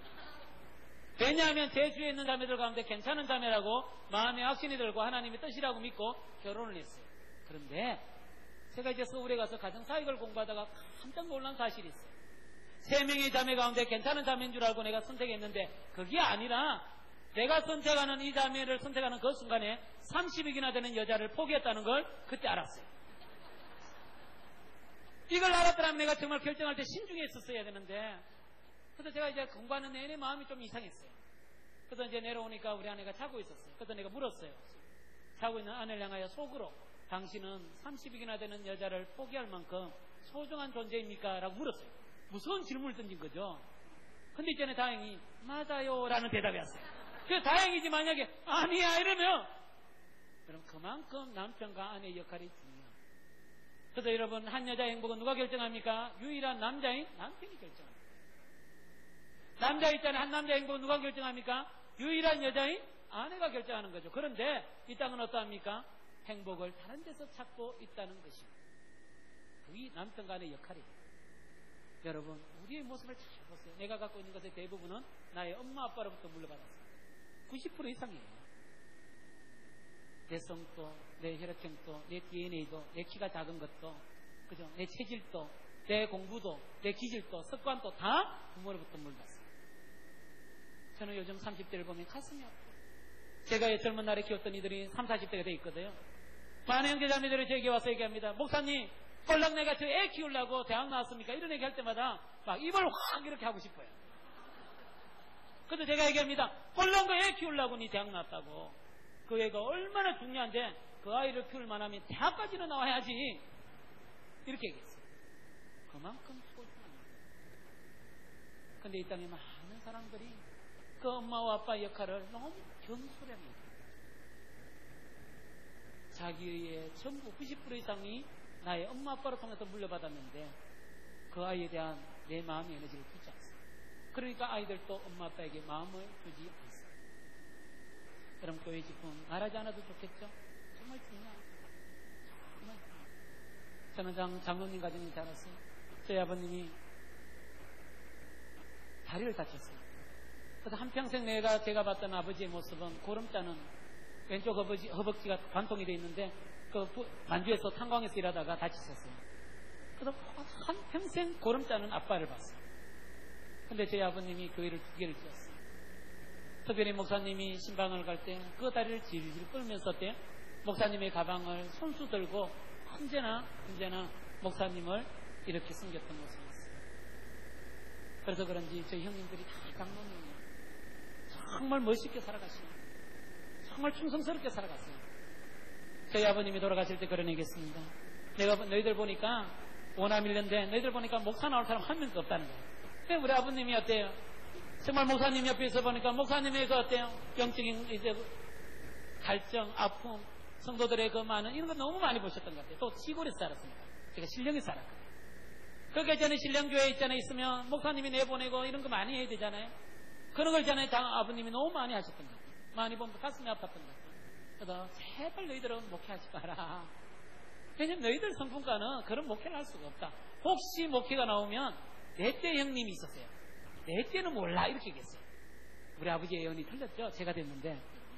[SPEAKER 2] 왜냐하면 제 주위에 있는 자매들 가운데 괜찮은 자매라고 마음에 확신이 들고 하나님의 뜻이라고 믿고 결혼을 했어요. 그런데 제가 이제 서울에 가서 가정사역을 공부하다가 깜짝 놀란 사실이 있어요. 세 명의 자매 가운데 괜찮은 자매인 줄 알고 내가 선택했는데 그게 아니라 내가 선택하는 이 자매를 선택하는 그 순간에 삼십억이나 되는 여자를 포기했다는 걸 그때 알았어요. 이걸 알았더라면 내가 정말 결정할 때 신중했었어야 되는데, 그래서 제가 이제 공부하는 내내 마음이 좀 이상했어요. 그래서 이제 내려오니까 우리 아내가 자고 있었어요. 그래서 내가 물었어요. 자고 있는 아내를 향하여 속으로 당신은 삼십억이나 되는 여자를 포기할 만큼 소중한 존재입니까? 라고 물었어요. 무서운 질문을 던진 거죠. 근데 이제는 다행히 맞아요 라는 대답이 왔어요. 그래서 다행이지 만약에 아니야 이러면 그럼 그만큼 남편과 아내의 역할이 중요합니다. 그래서 여러분 한 여자의 행복은 누가 결정합니까? 유일한 남자인 남편이 결정합니다. 남자 있잖아요. 한 남자의 행복은 누가 결정합니까? 유일한 여자인 아내가 결정하는 거죠. 그런데 이 땅은 어떠합니까? 행복을 다른 데서 찾고 있다는 것입니다. 그게 남편 간의 역할이에요. 여러분, 우리의 모습을 잘 보세요. 내가 갖고 있는 것의 대부분은 나의 엄마 아빠로부터 물려받았습니다. 구십 퍼센트 이상이에요. 내 성도, 내 혈액형도, 내 디엔에이도, 내 키가 작은 것도, 그죠? 내 체질도, 내 공부도, 내 기질도, 습관도 다 부모로부터 물려받습니다. 저는 요즘 삼십 대를 보면 가슴이 아파요. 제가 젊은 날에 키웠던 이들이 삼십, 사십 대가 돼 있거든요. 많은 형제자매들이 제게 와서 얘기합니다. 목사님, 꼴랑 내가 저 애 키우려고 대학 나왔습니까? 이런 얘기 할 때마다 막 입을 확 이렇게 하고 싶어요. 그래서 제가 얘기합니다. 꼴랑 그 애 키우려고 니 대학 나왔다고. 그 애가 얼마나 중요한데 그 아이를 키울 만하면 대학까지는 나와야지. 이렇게 얘기했어요. 그만큼 소중합니다. 근데 이 땅에 많은 사람들이 그 엄마와 아빠의 역할을 너무 경솔하게 합니다. 자기의 전부 구십 퍼센트 이상이 나의 엄마 아빠를 통해서 물려받았는데 그 아이에 대한 내 마음의 에너지를 주지 않습니다. 그러니까 아이들도 엄마 아빠에게 마음을 주지 않습니다. 그럼 교회 직분 말하지 않아도 좋겠죠? 정말 중요합니다. 정말 중요합니다. 저는 장, 장로님 가정에 자랐어요. 저희 아버님이 다리를 다쳤어요. 그래서 한평생 내가 제가 봤던 아버지의 모습은 고름자는 왼쪽 허벅지, 허벅지가 관통이 되어 있는데 그 만주에서 탄광에서 일하다가 다치셨어요. 그래서 한평생 고름자는 아빠를 봤어요. 근데 저희 아버님이 교회를 두 개를 지었어요. 특별히 목사님이 신방을 갈 때 그 다리를 질질 끌면서 때 목사님의 가방을 손수 들고 언제나 언제나 목사님을 이렇게 숨겼던 모습이었어요. 그래서 그런지 저희 형님들이 다 장로님이에요. 정말 멋있게 살아가시고 정말 충성스럽게 살아갔어요. 저희 아버님이 돌아가실 때 그런 얘기했습니다. 내가 너희들 보니까 오남 일 년대 너희들 보니까 목사 나올 사람 한 명도 없다는 거예요. 근데 우리 아버님이 어때요? 정말 목사님 옆에서 보니까 목사님의 그 어때요? 영적인 이제 갈증, 아픔, 성도들의 그 많은 이런 거 너무 많이 보셨던 것 같아요. 또 시골에서 살았으니까. 제가 신령에서 살았거든요. 그러니까 전에 신령교회 있잖아요. 있으면 목사님이 내보내고 이런 거 많이 해야 되잖아요. 그런 걸 있잖아요. 장 아버님이 너무 많이 하셨던 것 같아요. 많이 보면 가슴이 아팠던 것 같아요. 그래서 제발 너희들은 목회하지 마라. 왜냐면 너희들 성품과는 그런 목회를 할 수가 없다. 혹시 목회가 나오면 내 때 형님이 있었어요. 내 때는 몰라 이렇게 얘기했어요. 우리 아버지의 예언이 틀렸죠. 제가 됐는데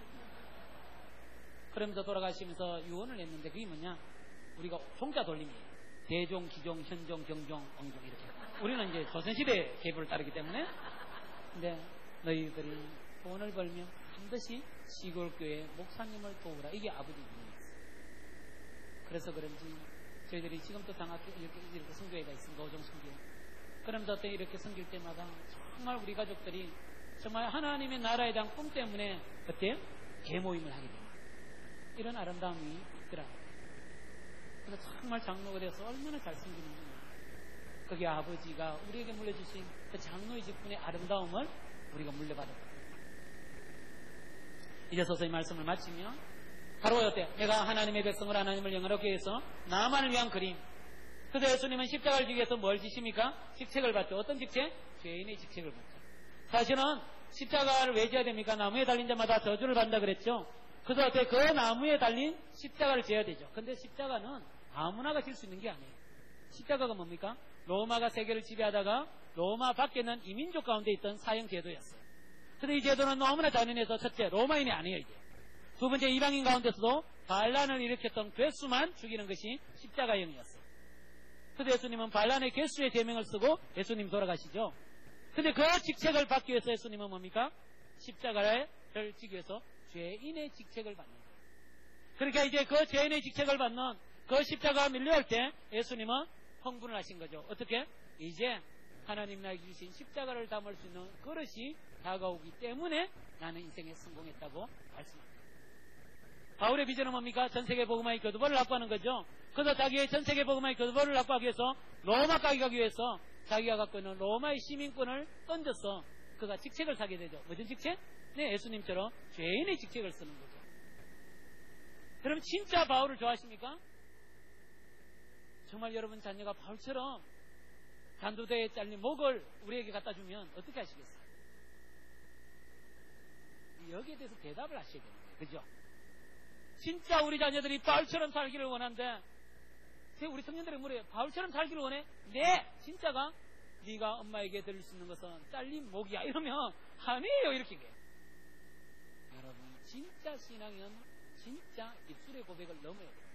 [SPEAKER 2] 그러면서 돌아가시면서 유언을 했는데 그게 뭐냐, 우리가 종자 돌림이에요. 대종, 기종, 현종, 경종, 엉종 이렇게. 우리는 이제 조선시대 계보를 따르기 때문에. 근데 너희들이 돈을 벌면 반드시 시골교회 목사님을 도우라. 이게 아버지 유언이었어요. 그래서 그런지 저희들이 지금도 장학교 이렇게, 이렇게 선교회가 있습니다. 오종 선교회. 그러면서 어때 이렇게 섬길 때마다 정말 우리 가족들이 정말 하나님의 나라에 대한 꿈 때문에 어때요? 개모임을 하게 됩니다. 이런 아름다움이 있더라고요. 그래서 정말 장로가 돼서 얼마나 잘 섬기는지. 그게 아버지가 우리에게 물려주신 그 장로의 직분의 아름다움을 우리가 물려받았다. 이제 서서히 말씀을 마치면 바로 어때요? 내가 하나님의 백성을 하나님을 영화롭게 해서 나만을 위한 그림. 그래서 예수님은 십자가를 지기 위해서 뭘 지십니까? 직책을 받죠. 어떤 직책? 죄인의 직책을 받죠. 사실은 십자가를 왜 지어야 됩니까? 나무에 달린 자마다 저주를 받는다 그랬죠. 그래서 어때? 그 나무에 달린 십자가를 지어야 되죠. 근데 십자가는 아무나가 질 수 있는 게 아니에요. 십자가가 뭡니까? 로마가 세계를 지배하다가 로마 밖에는 이민족 가운데 있던 사형 제도였어요. 근데 이 제도는 너무나 잔인해서 첫째, 로마인이 아니에요, 이게. 두 번째, 이방인 가운데서도 반란을 일으켰던 괴수만 죽이는 것이 십자가형이었어요. 그래서 예수님은 반란의 괴수의 제명을 쓰고 예수님 돌아가시죠. 근데 그 직책을 받기 위해서 예수님은 뭡니까? 십자가를 지기 위해서 죄인의 직책을 받는 거예요. 그러니까 이제 그 죄인의 직책을 받는 그 십자가가 밀려올 때 예수님은 흥분을 하신 거죠. 어떻게? 이제 하나님 나에게 주신 십자가를 담을 수 있는 그릇이 다가오기 때문에 나는 인생에 성공했다고 말씀합니다. 바울의 비전은 뭡니까? 전세계 복음화의 교두보를 확보하는 거죠. 그래서 자기의 전세계 복음화의 교두보를 확보하기 위해서 로마까지 가기 위해서 자기가 갖고 있는 로마의 시민권을 던져서 그가 직책을 사게 되죠. 무슨 직책? 네, 예수님처럼 죄인의 직책을 쓰는 거죠. 그럼 진짜 바울을 좋아하십니까? 정말 여러분 자녀가 바울처럼 단두대에 잘린 목을 우리에게 갖다 주면 어떻게 하시겠어요? 여기에 대해서 대답을 하셔야 되는 거예요. 그죠? 진짜 우리 자녀들이 바울처럼 살기를 원한데, 우리 청년들이 뭐래요? 바울처럼 살기를 원해? 네! 진짜가? 네가 엄마에게 들을 수 있는 것은 잘린 목이야. 이러면 아니에요. 이렇게 해요. 여러분, 진짜 신앙은 진짜 입술의 고백을 넘어야 돼요.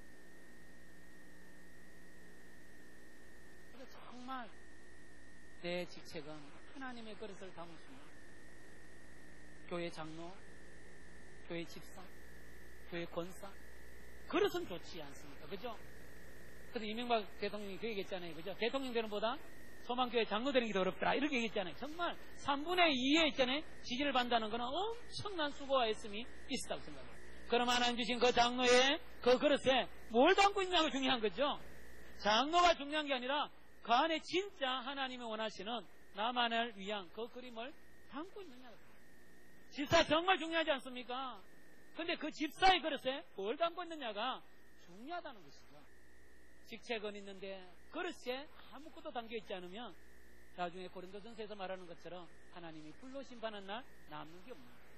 [SPEAKER 2] 그래서 정말 내 직책은 하나님의 그릇을 담을 수 있는 교회 장로, 교회 집사, 교회 권사, 그릇은 좋지 않습니까? 그죠? 그래서 이명박 대통령이 그 얘기했잖아요. 그죠? 대통령 되는 보다 소망교회 장로 되는 게 더 어렵더라. 이렇게 얘기했잖아요. 정말 삼분의 이에 있잖아요. 지지를 받는다는 것은 엄청난 수고와 애씀이 있었다고 생각해요. 그럼 하나님 주신 그 장로의 그 그릇에 뭘 담고 있냐가 중요한 거죠. 장로가 중요한 게 아니라 그 안에 진짜 하나님이 원하시는 나만을 위한 그 그림을 담고 있느냐가 집사 정말 중요하지 않습니까? 근데 그 집사의 그릇에 뭘 담고 있느냐가 중요하다는 것이죠. 직책은 있는데 그릇에 아무것도 담겨있지 않으면 나중에 고린도전서에서 말하는 것처럼 하나님이 불로 심판한 날 남는 게 없는 거예요.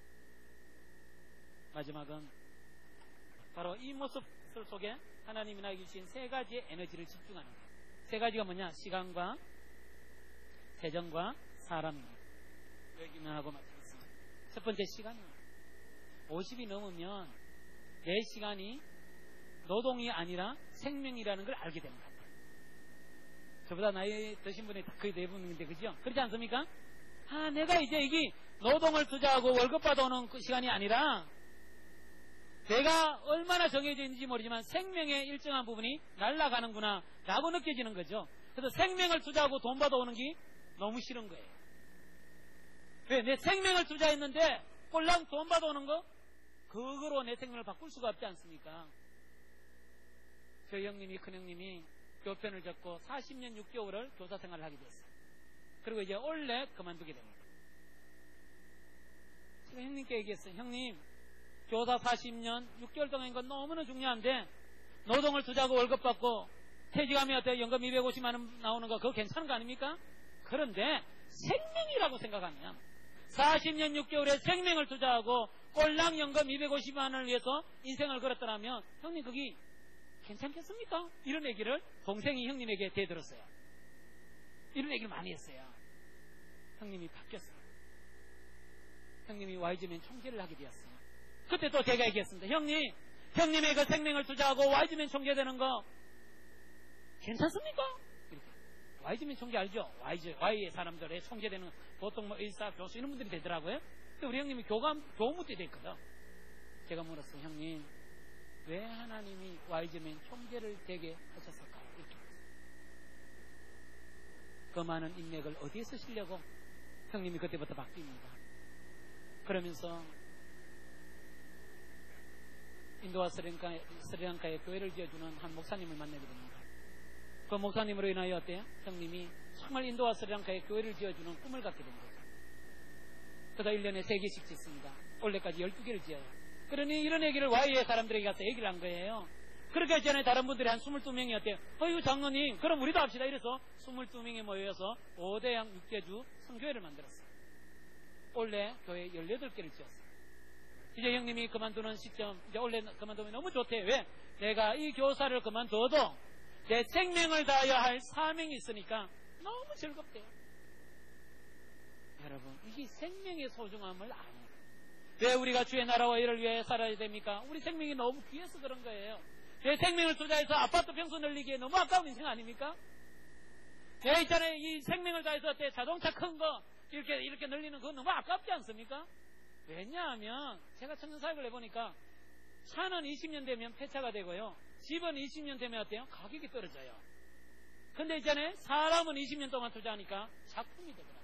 [SPEAKER 2] 마지막은 바로 이 모습들 속에 하나님이 나에게 주신 세 가지의 에너지를 집중하는 거예요. 세 가지가 뭐냐? 시간과 재정과 사람입니다. 여기만 하고 마치겠습니다. 첫 번째 시간입니다. 오십이 넘으면 내 시간이 노동이 아니라 생명이라는 걸 알게 되는 것 같아요. 저보다 나이 드신 분이 거의 대부분인데, 그죠? 그렇지 않습니까? 아, 내가 이제 이게 노동을 투자하고 월급 받아오는 그 시간이 아니라 내가 얼마나 정해져 있는지 모르지만 생명의 일정한 부분이 날아가는구나 라고 느껴지는 거죠. 그래서 생명을 투자하고 돈 받아오는 게 너무 싫은 거예요. 왜? 내 생명을 투자했는데 꼴랑 돈 받아오는 거? 그거로 내 생명을 바꿀 수가 없지 않습니까? 저희 형님이, 큰형님이 교편을 접고 사십 년 육 개월을 교사 생활을 하게 됐어요. 그리고 이제 원래 그만두게 됩니다. 제가 형님께 얘기했어요. 형님, 교사 사십 년 육 개월 동안인 건 너무나 중요한데 노동을 투자하고 월급 받고 퇴직하면 어때요? 연금 이백오십만 원 나오는 거 그거 괜찮은 거 아닙니까? 그런데 생명이라고 생각하면 사십 년 육 개월에 생명을 투자하고 꼴랑 연금 이백오십만 원을 위해서 인생을 걸었더라면 형님 그게 괜찮겠습니까? 이런 얘기를 동생이 형님에게 대들었어요. 이런 얘기를 많이 했어요. 형님이 바뀌었어요. 형님이 와이즈맨 총재를 하게 되었어요. 그때 또 제가 얘기했습니다. 형님, 형님의 그 생명을 투자하고 와이즈맨 총재 되는 거 괜찮습니까? 이렇게. 와이즈맨 총재 알죠? 와이즈, 와이의 사람들의 총재 되는 보통 뭐 의사, 교수 이런 분들이 되더라고요. 근데 우리 형님이 교감, 교무때 됐거든. 제가 물었어요. 형님, 왜 하나님이 와이즈맨 총재를 되게 하셨을까요? 이렇게 물었어요. 그 많은 인맥을 어디에 쓰시려고? 형님이 그때부터 바뀝니다. 그러면서 인도와 스리랑카의, 스리랑카의 교회를 지어주는 한 목사님을 만나게 됩니다. 그 목사님으로 인하여 어때요? 형님이 정말 인도와 스리랑카의 교회를 지어주는 꿈을 갖게 된 거죠. 그러다 일 년에 세 개씩 짓습니다. 올해까지 열두 개를 지어요. 그러니 이런 얘기를 와이의 사람들에게 가서 얘기를 한 거예요. 그렇게 했잖아요. 다른 분들이 한 스물두 명이 어때요? 어이구 장로님 그럼 우리도 합시다. 이래서 스물두 명이 모여서 오대양 육개주 성교회를 만들었어요. 올해 교회 열여덟 개를 지었어요. 이제 형님이 그만두는 시점, 이제 원래 그만두면 너무 좋대. 왜? 내가 이 교사를 그만둬도 내 생명을 다해야 할 사명이 있으니까 너무 즐겁대요. 여러분, 이게 생명의 소중함을 아는 왜 우리가 주의 나라와 일을 위해 살아야 됩니까? 우리 생명이 너무 귀해서 그런 거예요. 내 생명을 투자해서 아파트 평수 늘리기에 너무 아까운 인생 아닙니까? 내 있잖아요. 이 생명을 다해서 자동차 큰 거 이렇게 이렇게 늘리는 거 너무 아깝지 않습니까? 왜냐하면 제가 청년사역을 해보니까 차는 이십 년 되면 폐차가 되고요. 집은 이십 년 되면 어때요? 가격이 떨어져요. 근데 있잖아요. 사람은 이십 년 동안 투자하니까 작품이 되더라고요.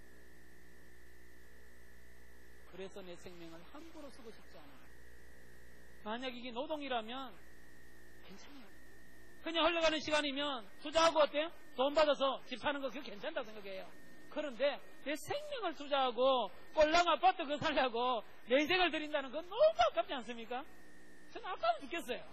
[SPEAKER 2] 그래서 내 생명을 함부로 쓰고 싶지 않아요. 만약 이게 노동이라면 괜찮아요. 그냥 흘러가는 시간이면 투자하고 어때요? 돈 받아서 집 사는 거 그거 괜찮다고 생각해요. 그런데 내 생명을 투자하고 꼴랑 아파트 그거 살려고 내 인생을 드린다는 건 너무 아깝지 않습니까? 저는 아까워 죽겠어요.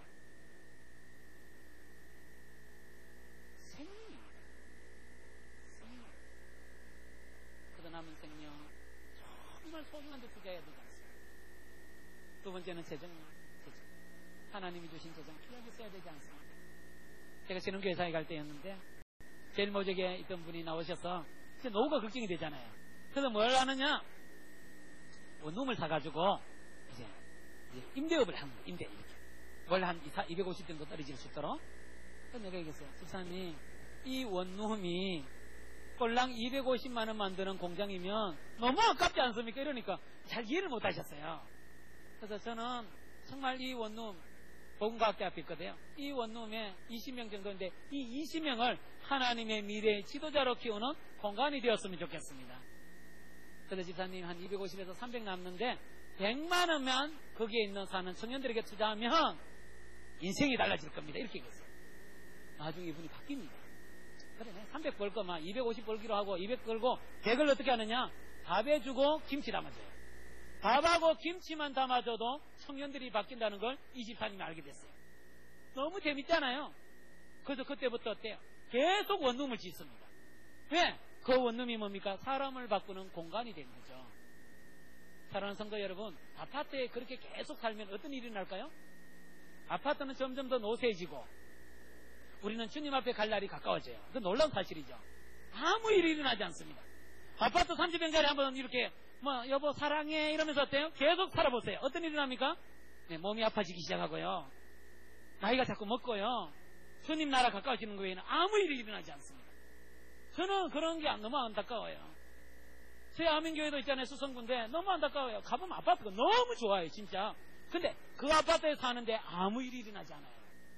[SPEAKER 2] 생명입니다. 생명. 그러다 남은 생명 정말 소중한 데 투자해야 되지 않습니까? 두 번째는 재정, 재정. 하나님이 주신 재정 귀하게 써야 되지 않습니까? 제가 신흥교회사에 갈 때였는데 제일 모적에 있던 분이 나오셔서 이제 노후가 걱정이 되잖아요. 그래서 뭘 하느냐? 원룸을 사가지고 이제 임대업을 하는 거예요. 임대 이렇게 월 한 이백오십 정도 떨어질 수 있도록. 그래서 내가 얘기했어요. 집사님이 이 원룸이 꼴랑 이백오십만 원 만드는 공장이면 너무 아깝지 않습니까? 이러니까 잘 이해를 못 하셨어요. 그래서 저는 정말 이 원룸 보건과학대 앞에 있거든요. 이 원룸에 이십 명 정도인데 이 이십 명을 하나님의 미래의 지도자로 키우는 공간이 되었으면 좋겠습니다. 그래서 집사님 한 이백오십에서 삼백 남는데 백만 원만 거기에 있는 사는 청년들에게 투자하면 인생이 달라질 겁니다. 이렇게 얘기했어요. 나중에 이분이 바뀝니다. 그래, 삼백 벌 거만 이백오십 벌기로 하고 이백 벌고 백을 어떻게 하느냐? 밥에 주고 김치 담아줘요. 밥하고 김치만 담아줘도 청년들이 바뀐다는 걸 이 집사님이 알게 됐어요. 너무 재밌잖아요. 그래서 그때부터 어때요? 계속 원룸을 짓습니다. 왜? 그 원룸이 뭡니까? 사람을 바꾸는 공간이 된 거죠. 사랑하는 성도 여러분, 아파트에 그렇게 계속 살면 어떤 일이 날까요? 아파트는 점점 더 노쇠해지고 우리는 주님 앞에 갈 날이 가까워져요. 그 놀라운 사실이죠. 아무 일이 일어나지 않습니다. 아파트 삼십 평짜리 한번 이렇게 뭐 여보 사랑해 이러면서 어때요? 계속 살아보세요. 어떤 일이 납니까? 네, 몸이 아파지기 시작하고요. 나이가 자꾸 먹고요. 주님 나라 가까워지는 거 외에는 아무 일이 일어나지 않습니다. 저는 그런 게 너무 안타까워요. 제 아민교회도 있잖아요. 수성군데 너무 안타까워요. 가보면 아파트가 너무 좋아요. 진짜. 근데 그 아파트에 사는데 아무 일이 일어나지 않아요.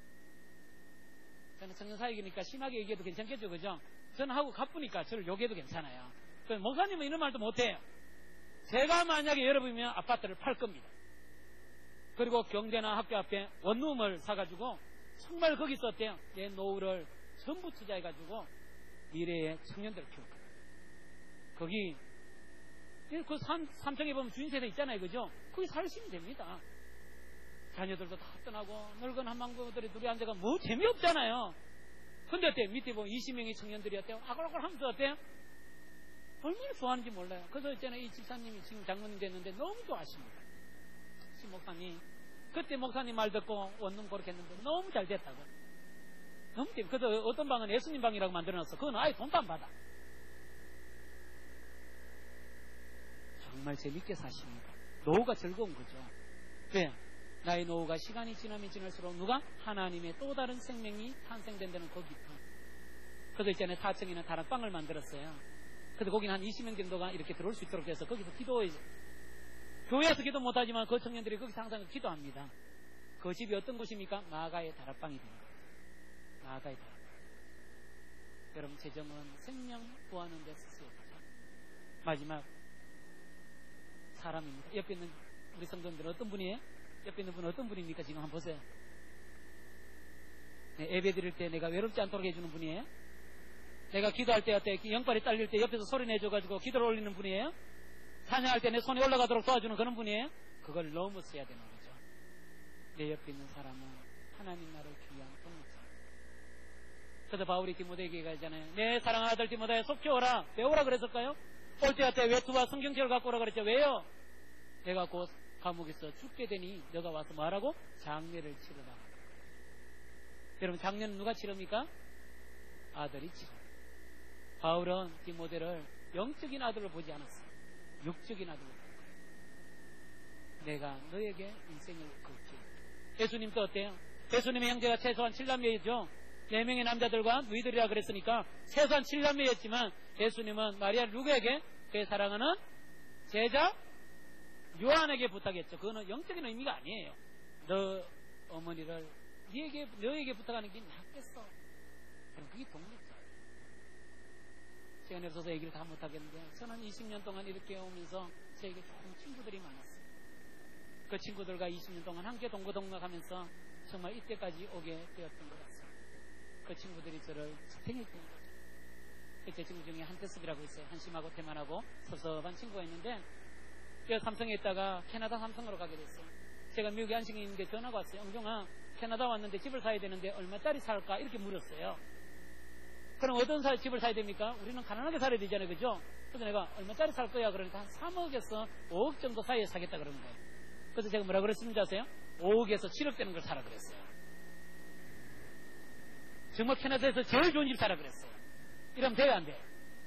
[SPEAKER 2] 저는 청년사역이니까 심하게 얘기해도 괜찮겠죠. 그죠? 저는 하고 가쁘니까 저를 욕해도 괜찮아요. 목사님은 이런 말도 못해요. 제가 만약에 여러분이면 아파트를 팔 겁니다. 그리고 경대나 학교 앞에 원룸을 사가지고 정말 거기서 어때요? 내 노후를 전부 투자해가지고 미래의 청년들을 키울 겁니다. 거기 그 삼, 삼청에 보면 주인세대 있잖아요. 그죠? 거기 살시면 됩니다. 자녀들도 다 떠나고 늙은 한망구들이 둘이 앉아가 뭐 재미없잖아요. 근데 어때요? 밑에 보면 이십 명의 청년들이 어때요? 아글아글 하면서 어때요? 얼마나 좋아하는지 몰라요. 그래서 있잖아요. 이 집사님이 지금 장로님 됐는데 너무 좋아하십니다. 시 목사님. 그때 목사님 말 듣고 원룸 그렇게 했는데 너무 잘 됐다고. 너무 재밌 그래서 어떤 방은 예수님 방이라고 만들어놨어. 그건 아예 돈도 안 받아. 정말 재밌게 사십니다. 노후가 즐거운 거죠. 왜? 나의 노후가 시간이 지나면 지날수록 누가? 하나님의 또 다른 생명이 탄생된다는 거기서. 그래서 있잖아요. 사 층에는 다락방을 만들었어요. 그래서 거기는 한 이십 명 정도가 이렇게 들어올 수 있도록 해서 거기서 기도해. 교회에서 기도 못하지만 그 청년들이 거기서 항상 기도합니다. 그 집이 어떤 곳입니까? 마가의 다락방이 됩니다. 마가의 다락방. 여러분, 재정은 생명 구하는 데 쓰여가죠. 마지막 사람입니다. 옆에 있는 우리 성도님들은 어떤 분이에요? 옆에 있는 분은 어떤 분입니까? 지금 한번 보세요. 네, 예배 드릴 때 내가 외롭지 않도록 해주는 분이에요? 내가 기도할 때 어때? 영빨이 딸릴 때 옆에서 소리 내줘가지고 기도를 올리는 분이에요? 찬양할 때 내 손이 올라가도록 도와주는 그런 분이에요? 그걸 너무 써야 되는 거죠. 내 옆에 있는 사람은 하나님 나라를 귀한 동역자. 그래서 바울이 디모데에게 얘기하잖아요. 내 사랑하는 아들 디모데야 속히 오라. 왜 오라 그랬을까요? 올 때 어때? 외투와 성경책을 갖고 오라 그랬죠. 왜요? 내가 곧 감옥에서 죽게 되니 너가 와서 뭐하라고? 장례를 치르라. 여러분, 장례는 누가 치릅니까? 아들이 치릅니다. 바울은 디모데를 영적인 아들로 보지 않았어요. 육적인 아들로 본 거예요. 내가 너에게 인생을 걸게. 예수님도 어때요? 예수님의 형제가 최소한 칠남매이죠. 네 명의 남자들과 누이들이라 그랬으니까 최소한 칠남매였지만 예수님은 마리아를 누구에게? 그의 사랑하는 제자 요한에게 부탁했죠. 그거는 영적인 의미가 아니에요. 너 어머니를 너에게, 너에게 부탁하는 게 낫겠어. 그럼 그게 동력자예요. 시간이 없어서 얘기를 다 못하겠는데 저는 이십 년 동안 이렇게 오면서 저에게 좋은 친구들이 많았어요. 그 친구들과 이십 년 동안 함께 동고동락하면서 정말 이때까지 오게 되었던 것 같습니다. 그 친구들이 저를 사랑했던 거죠. 제 친구 중에 한태섭이라고 있어요. 한심하고 태만하고 섭섭한 친구가 있는데 제가 삼성에 있다가 캐나다 삼성으로 가게 됐어요. 제가 미국에 안식에 있는데 전화가 왔어요. 영종아, 캐나다 왔는데 집을 사야 되는데 얼마짜리 살까? 이렇게 물었어요. 그럼 어떤 사, 집을 사야 됩니까? 우리는 가난하게 살아야 되잖아요. 그죠? 그래서 내가 얼마짜리 살 거야? 그러니까 한 삼억에서 오억 정도 사이에 사겠다 그러는 거예요. 그래서 제가 뭐라 그랬는지 아세요? 오억에서 칠억 되는 걸 사라 그랬어요. 정말 캐나다에서 제일 좋은 집 사라 그랬어요. 이러면 돼요, 안 돼요?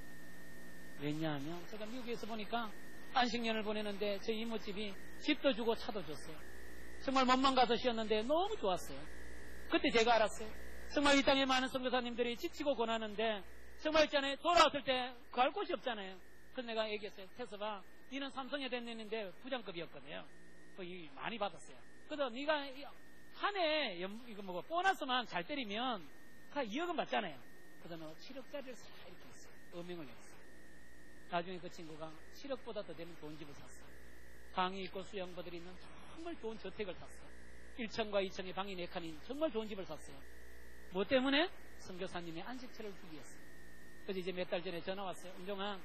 [SPEAKER 2] 왜냐하면 제가 미국에서 보니까 안식년을 보내는데 제 이모집이 집도 주고 차도 줬어요. 정말 몸만 가서 쉬었는데 너무 좋았어요. 그때 제가 알았어요. 정말 이 땅에 많은 선교사님들이 지치고 고나는데 정말 있잖아요. 돌아왔을 때 갈 곳이 없잖아요. 그래서 내가 얘기했어요. 태서봐, 니는 삼성에 됐는데 부장급이었거든요. 거의 많이 받았어요. 그래서 네가 한 해 이거 뭐 보너스만 잘 때리면 이억은 받잖아요. 그래서 너 칠억짜리를 사 이렇게 했어요. 어명을 냈어요. 나중에 그 친구가 칠억보다 더 되는 좋은 집을 샀어요. 방이 있고 수영버들이 있는 정말 좋은 저택을 샀어요. 일 층과 이 층에 방이 네 칸인 정말 좋은 집을 샀어요. 뭐 때문에? 선교사님의 안식처를 주기 위해서. 그래서 이제 몇 달 전에 전화 왔어요. 은종아,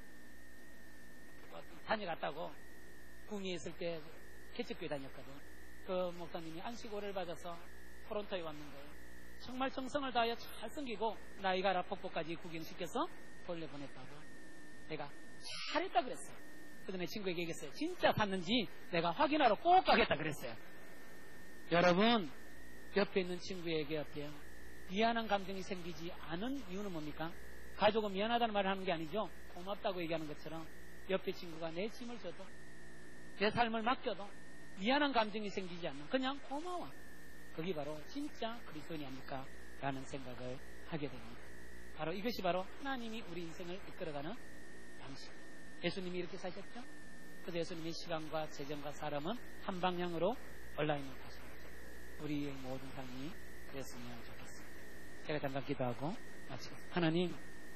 [SPEAKER 2] 다녀갔다고. 구미에 있을 때 개척교회 다녔거든. 그 목사님이 안식오를 받아서 토론토에 왔는데 정말 정성을 다하여 잘 섬기고 나이가라 폭포까지 구경시켜서 돌려보냈다고. 내가 잘했다 그랬어요. 그래서 내 친구에게 얘기했어요. 진짜 샀는지 내가 확인하러 꼭 가겠다 그랬어요. 여러분, 옆에 있는 친구에게 어때요? 미안한 감정이 생기지 않은 이유는 뭡니까? 가족은 미안하다는 말을 하는 게 아니죠. 고맙다고 얘기하는 것처럼 옆에 친구가 내 짐을 져도 내 삶을 맡겨도 미안한 감정이 생기지 않는, 그냥 고마워. 그게 바로 진짜 그리스도인이 아닐까 라는 생각을 하게 됩니다. 바로 이것이 바로 하나님이 우리 인생을 이끌어가는 방식. 예수님이 이렇게 사셨죠? 그래서 예수님의 시간과 재정과 사람은 한 방향으로 온라인을 가시는 거죠. 우리의 모든 삶이 그랬으면 좋겠습니다. 제가 잠깐 기도하고 마치겠습니다. 하나님,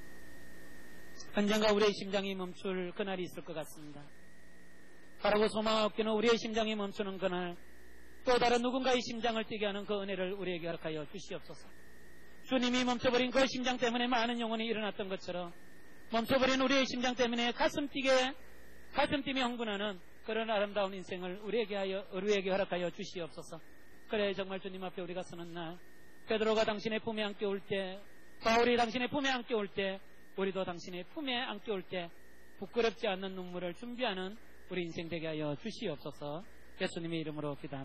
[SPEAKER 2] 언젠가 우리의 심장이 멈출 그날이 있을 것 같습니다. 바라고 소망 없기는 우리의 심장이 멈추는 그날, 또 다른 누군가의 심장을 뛰게 하는 그 은혜를 우리에게 허락하여 주시옵소서. 주님이 멈춰버린 그 심장 때문에 많은 영혼이 일어났던 것처럼 멈춰버린 우리의 심장 때문에 가슴 뛰게, 가슴 뛰며 흥분하는 그런 아름다운 인생을 우리에게 하여, 우리에게 허락하여 주시옵소서. 그래, 정말 주님 앞에 우리가 서는 날, 베드로가 당신의 품에 안겨 올 때, 바울이 당신의 품에 안겨 올 때, 우리도 당신의 품에 안겨 올 때 부끄럽지 않는 눈물을 준비하는 우리 인생 되게 하여 주시옵소서. 예수님의 이름으로 기도합니다.